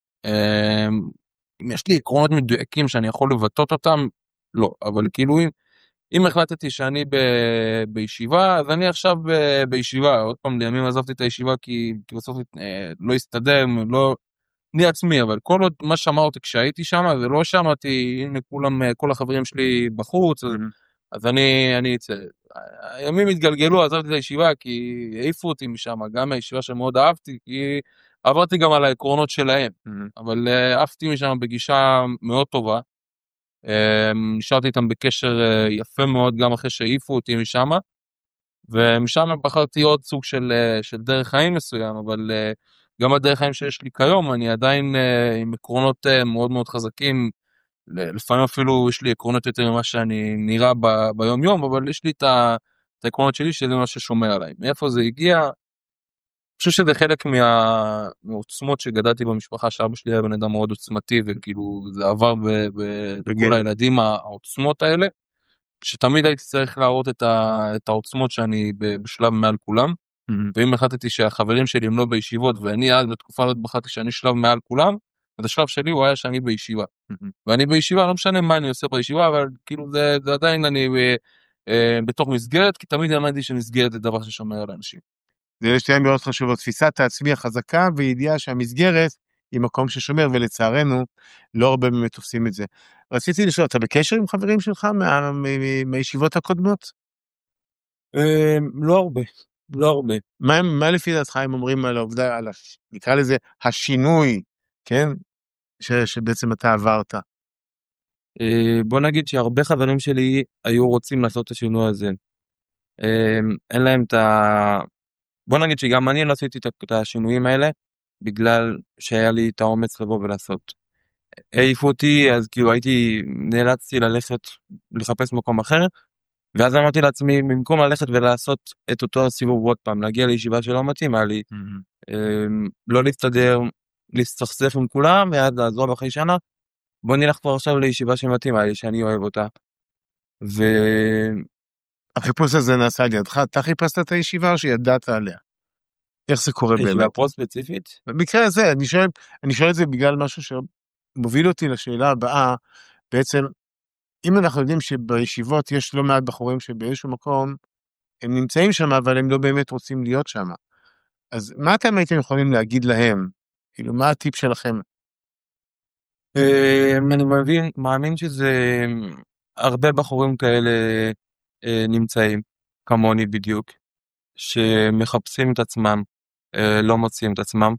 אם יש לי עקרונות מדויקים שאני יכול לבטאות אותם, לא, אבל כאילו אם, אם החלטתי שאני ב, בישיבה, אז אני עכשיו ב, בישיבה, עוד פעם לימים עזבתי את הישיבה כי, כי בסוף אה, לא הסתדר, לא, אני עצמי, אבל כל עוד מה שאמר אותי כשהייתי שם, זה לא שאמרתי, הנה כולם, כל החברים שלי בחוץ, אז, אז אני, אני אצא. הימים התגלגלו, עזבתי את הישיבה כי העיפו אותי משם, גם הישיבה שמאוד אהבתי, כי עברתי גם על העקרונות שלהם, אבל עפתי משם בגישה מאוד טובה, נשארתי איתם בקשר יפה מאוד גם אחרי שהעיפו אותי משם, ומשם בחרתי עוד סוג של, של דרך חיים מסוים, אבל גם הדרך חיים שיש לי כיום, אני עדיין עם עקרונות מאוד מאוד חזקים, לפעמים אפילו יש לי עקרונות יותר ממה שאני נראה ב, ביום יום, אבל יש לי את, ה, את העקרונות שלי שזה מה ששומר עליי. מאיפה זה הגיע? אני חושב שזה חלק מה, מהעוצמות שגדלתי במשפחה, שאבא שלי היה בן אדם מאוד עוצמתי, וכאילו זה עבר בכל הילדים העוצמות האלה, שתמיד הייתי צריך להראות את, ה, את העוצמות שאני בשלב מעל כולם, mm-hmm. ואם החלטתי שהחברים שלי הם לא בישיבות, ואני אז בתקופה הזאת בחרתי שאני שלב מעל כולם, אז השלב שלי הוא היה שאני בישיבה. Mm-hmm. ואני בישיבה, לא משנה מה אני עושה בישיבה, אבל כאילו זה, זה עדיין אני ב, אה, בתוך מסגרת, כי תמיד האמנתי שמסגרת זה דבר ששומר על אנשים. זה שתיים מאוד חשובות, תפיסת העצמי החזקה וידיעה שהמסגרת היא מקום ששומר, ולצערנו לא הרבה באמת עושים את זה. רציתי לשאול, אתה בקשר עם חברים שלך מה, מהישיבות הקודמות? לא הרבה, לא הרבה. מה, מה לפי דעתך הם אומרים על העובדה, על הש... נקרא לזה השינוי, כן? ש, שבעצם אתה עברת. בוא נגיד שהרבה חברים שלי היו רוצים לעשות את השינוי הזה. אין להם את ה... בוא נגיד שגם אני לא עשיתי את השינויים האלה, בגלל שהיה לי את האומץ לבוא ולעשות. העיפו אותי, אז כאילו הייתי, נאלצתי ללכת, לחפש מקום אחר, ואז אמרתי לעצמי, במקום ללכת ולעשות את אותו הסיבוב עוד פעם, להגיע לישיבה שלא מתאים, היה לי, mm-hmm. לא להסתדר, להסתכסף עם כולם, ואז לעזור אחרי שנה, בוא נלך כבר עכשיו לישיבה שמתאים, היה לי שאני אוהב אותה. ו... החיפוש הזה נעשה על ידך, אתה חיפשת את הישיבה או שידעת עליה? איך זה קורה באמת? ישיבה פה ספציפית? במקרה הזה, אני שואל, אני שואל את זה בגלל משהו שמוביל אותי לשאלה הבאה, בעצם, אם אנחנו יודעים שבישיבות יש לא מעט בחורים שבאיזשהו מקום, הם נמצאים שם, אבל הם לא באמת רוצים להיות שם. אז מה אתם הייתם יכולים להגיד להם? כאילו, מה הטיפ שלכם? אני מבין, מאמין שזה הרבה בחורים כאלה נמצאים, כמוני בדיוק, שמחפשים את עצמם, לא מוצאים את עצמם.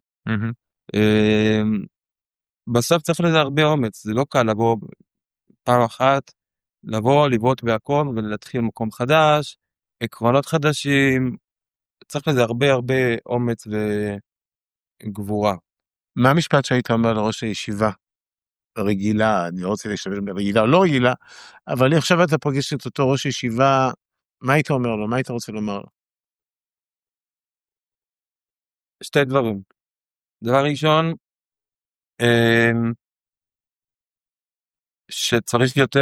בסוף צריך לזה הרבה אומץ, זה לא קל לבוא פעם אחת, לבוא, לבעוט בהכל ולהתחיל מקום חדש, עקרונות חדשים, צריך לזה הרבה הרבה אומץ וגבורה. מה המשפט שהיית אומר לראש הישיבה? רגילה, אני לא רוצה להשתמש ברגילה או לא רגילה, אבל עכשיו אתה פוגש את אותו ראש ישיבה, מה היית אומר לו? מה היית רוצה לומר לו? שתי דברים. דבר ראשון, שצריך יותר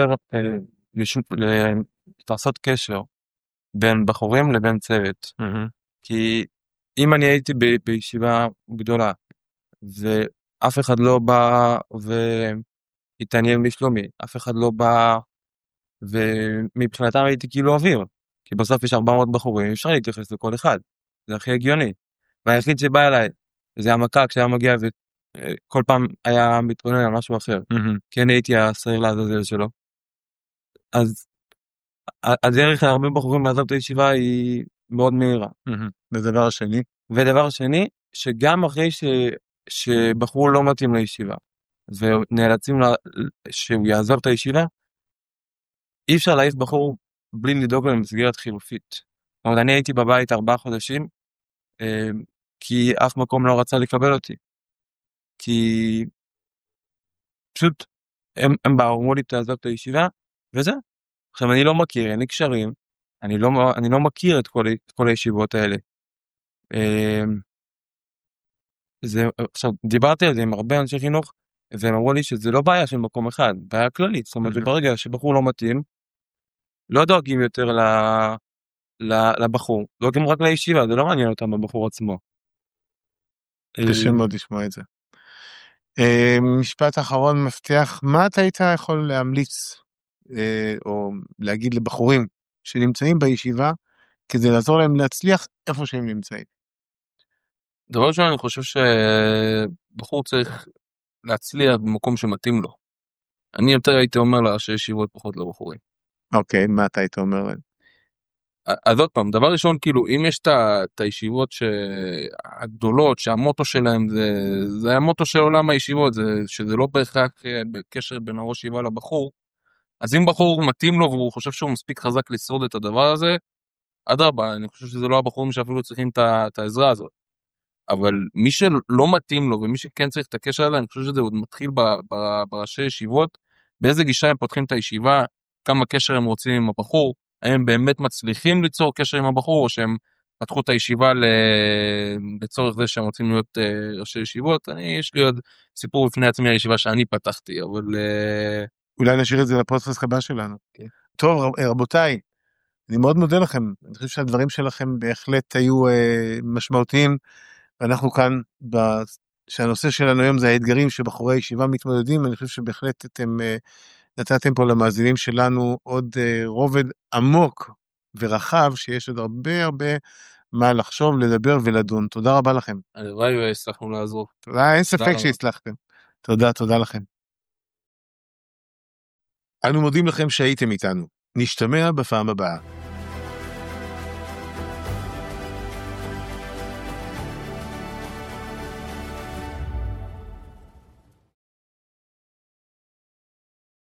לעשות קשר בין בחורים לבין צוות. כי אם אני הייתי בישיבה גדולה, ואף אחד לא בא והתעניין בשלומי, אף אחד לא בא, ומבחינתם הייתי כאילו אוויר, כי בסוף יש ארבע מאות בחורים, אפשר להתייחס לכל אחד, זה הכי הגיוני. והיחיד שבא אליי, זה המכה כשהיה מגיע וכל פעם היה מתבונן על משהו אחר, כי אני הייתי השעיר לעזאזל שלו. אז הדרך להרבה בחורים לעזוב את הישיבה היא מאוד מהירה. ודבר השני? ודבר שני, שגם אחרי ש... שבחור לא מתאים לישיבה, ונאלצים לה... שהוא יעזוב את הישיבה, אי אפשר להעיף בחור בלי לדאוג למסגרת חילופית. זאת אומרת, אני הייתי בבית ארבעה חודשים, כי אף מקום לא רצה לקבל אותי. כי פשוט הם, הם באו, אמרו לי תעזוב את הישיבה, וזה. עכשיו אני לא מכיר, אין לי קשרים, אני לא, אני לא מכיר את כל, את כל הישיבות האלה. זה, עכשיו, דיברתי על זה עם הרבה אנשי חינוך, והם אמרו לי שזה לא בעיה של מקום אחד, בעיה כללית. זאת אומרת, ברגע שבחור לא מתאים, לא דואגים יותר ל, ל, לבחור, דואגים רק לישיבה, זה לא מעניין אותם בבחור עצמו. קשה מאוד לשמוע את זה. משפט אחרון מפתח, מה אתה היית יכול להמליץ, או להגיד לבחורים שנמצאים בישיבה, כדי לעזור להם להצליח איפה שהם נמצאים? דבר ראשון, אני חושב שבחור צריך להצליח במקום שמתאים לו. אני יותר הייתי אומר לה שישיבות פחות לבחורים. אוקיי, מה אתה היית אומר להם? אז עוד פעם, דבר ראשון, כאילו, אם יש את הישיבות הגדולות, שהמוטו שלהם זה, זה המוטו של עולם הישיבות, זה, שזה לא בהכרח בקשר בין הראש ישיבה לבחור, אז אם בחור מתאים לו והוא חושב שהוא מספיק חזק לשרוד את הדבר הזה, אדרבה, אני חושב שזה לא הבחורים שאפילו צריכים את העזרה הזאת. אבל מי שלא מתאים לו, ומי שכן צריך את הקשר עליו, אני חושב שזה עוד מתחיל בראשי ישיבות, באיזה גישה הם פותחים את הישיבה, כמה קשר הם רוצים עם הבחור, האם הם באמת מצליחים ליצור קשר עם הבחור, או שהם פתחו את הישיבה לצורך זה שהם רוצים להיות ראשי ישיבות. אני, יש לי עוד סיפור בפני עצמי הישיבה שאני פתחתי, אבל... אולי נשאיר את זה לפודקאסט הבא שלנו. Okay. טוב, רבותיי, אני מאוד מודה לכם, אני חושב שהדברים שלכם בהחלט היו אה, משמעותיים, ואנחנו כאן, ב... שהנושא שלנו היום זה האתגרים שבחורי ישיבה מתמודדים, אני חושב שבהחלט אתם אה, נתתם פה למאזינים שלנו עוד אה, רובד עמוק ורחב, שיש עוד הרבה הרבה מה לחשוב, לדבר ולדון. תודה רבה לכם. הלוואי והצלחנו לעזור. תודה, אין ספק שהצלחתם. תודה, תודה לכם. אנו מודים לכם שהייתם איתנו. נשתמע בפעם הבאה.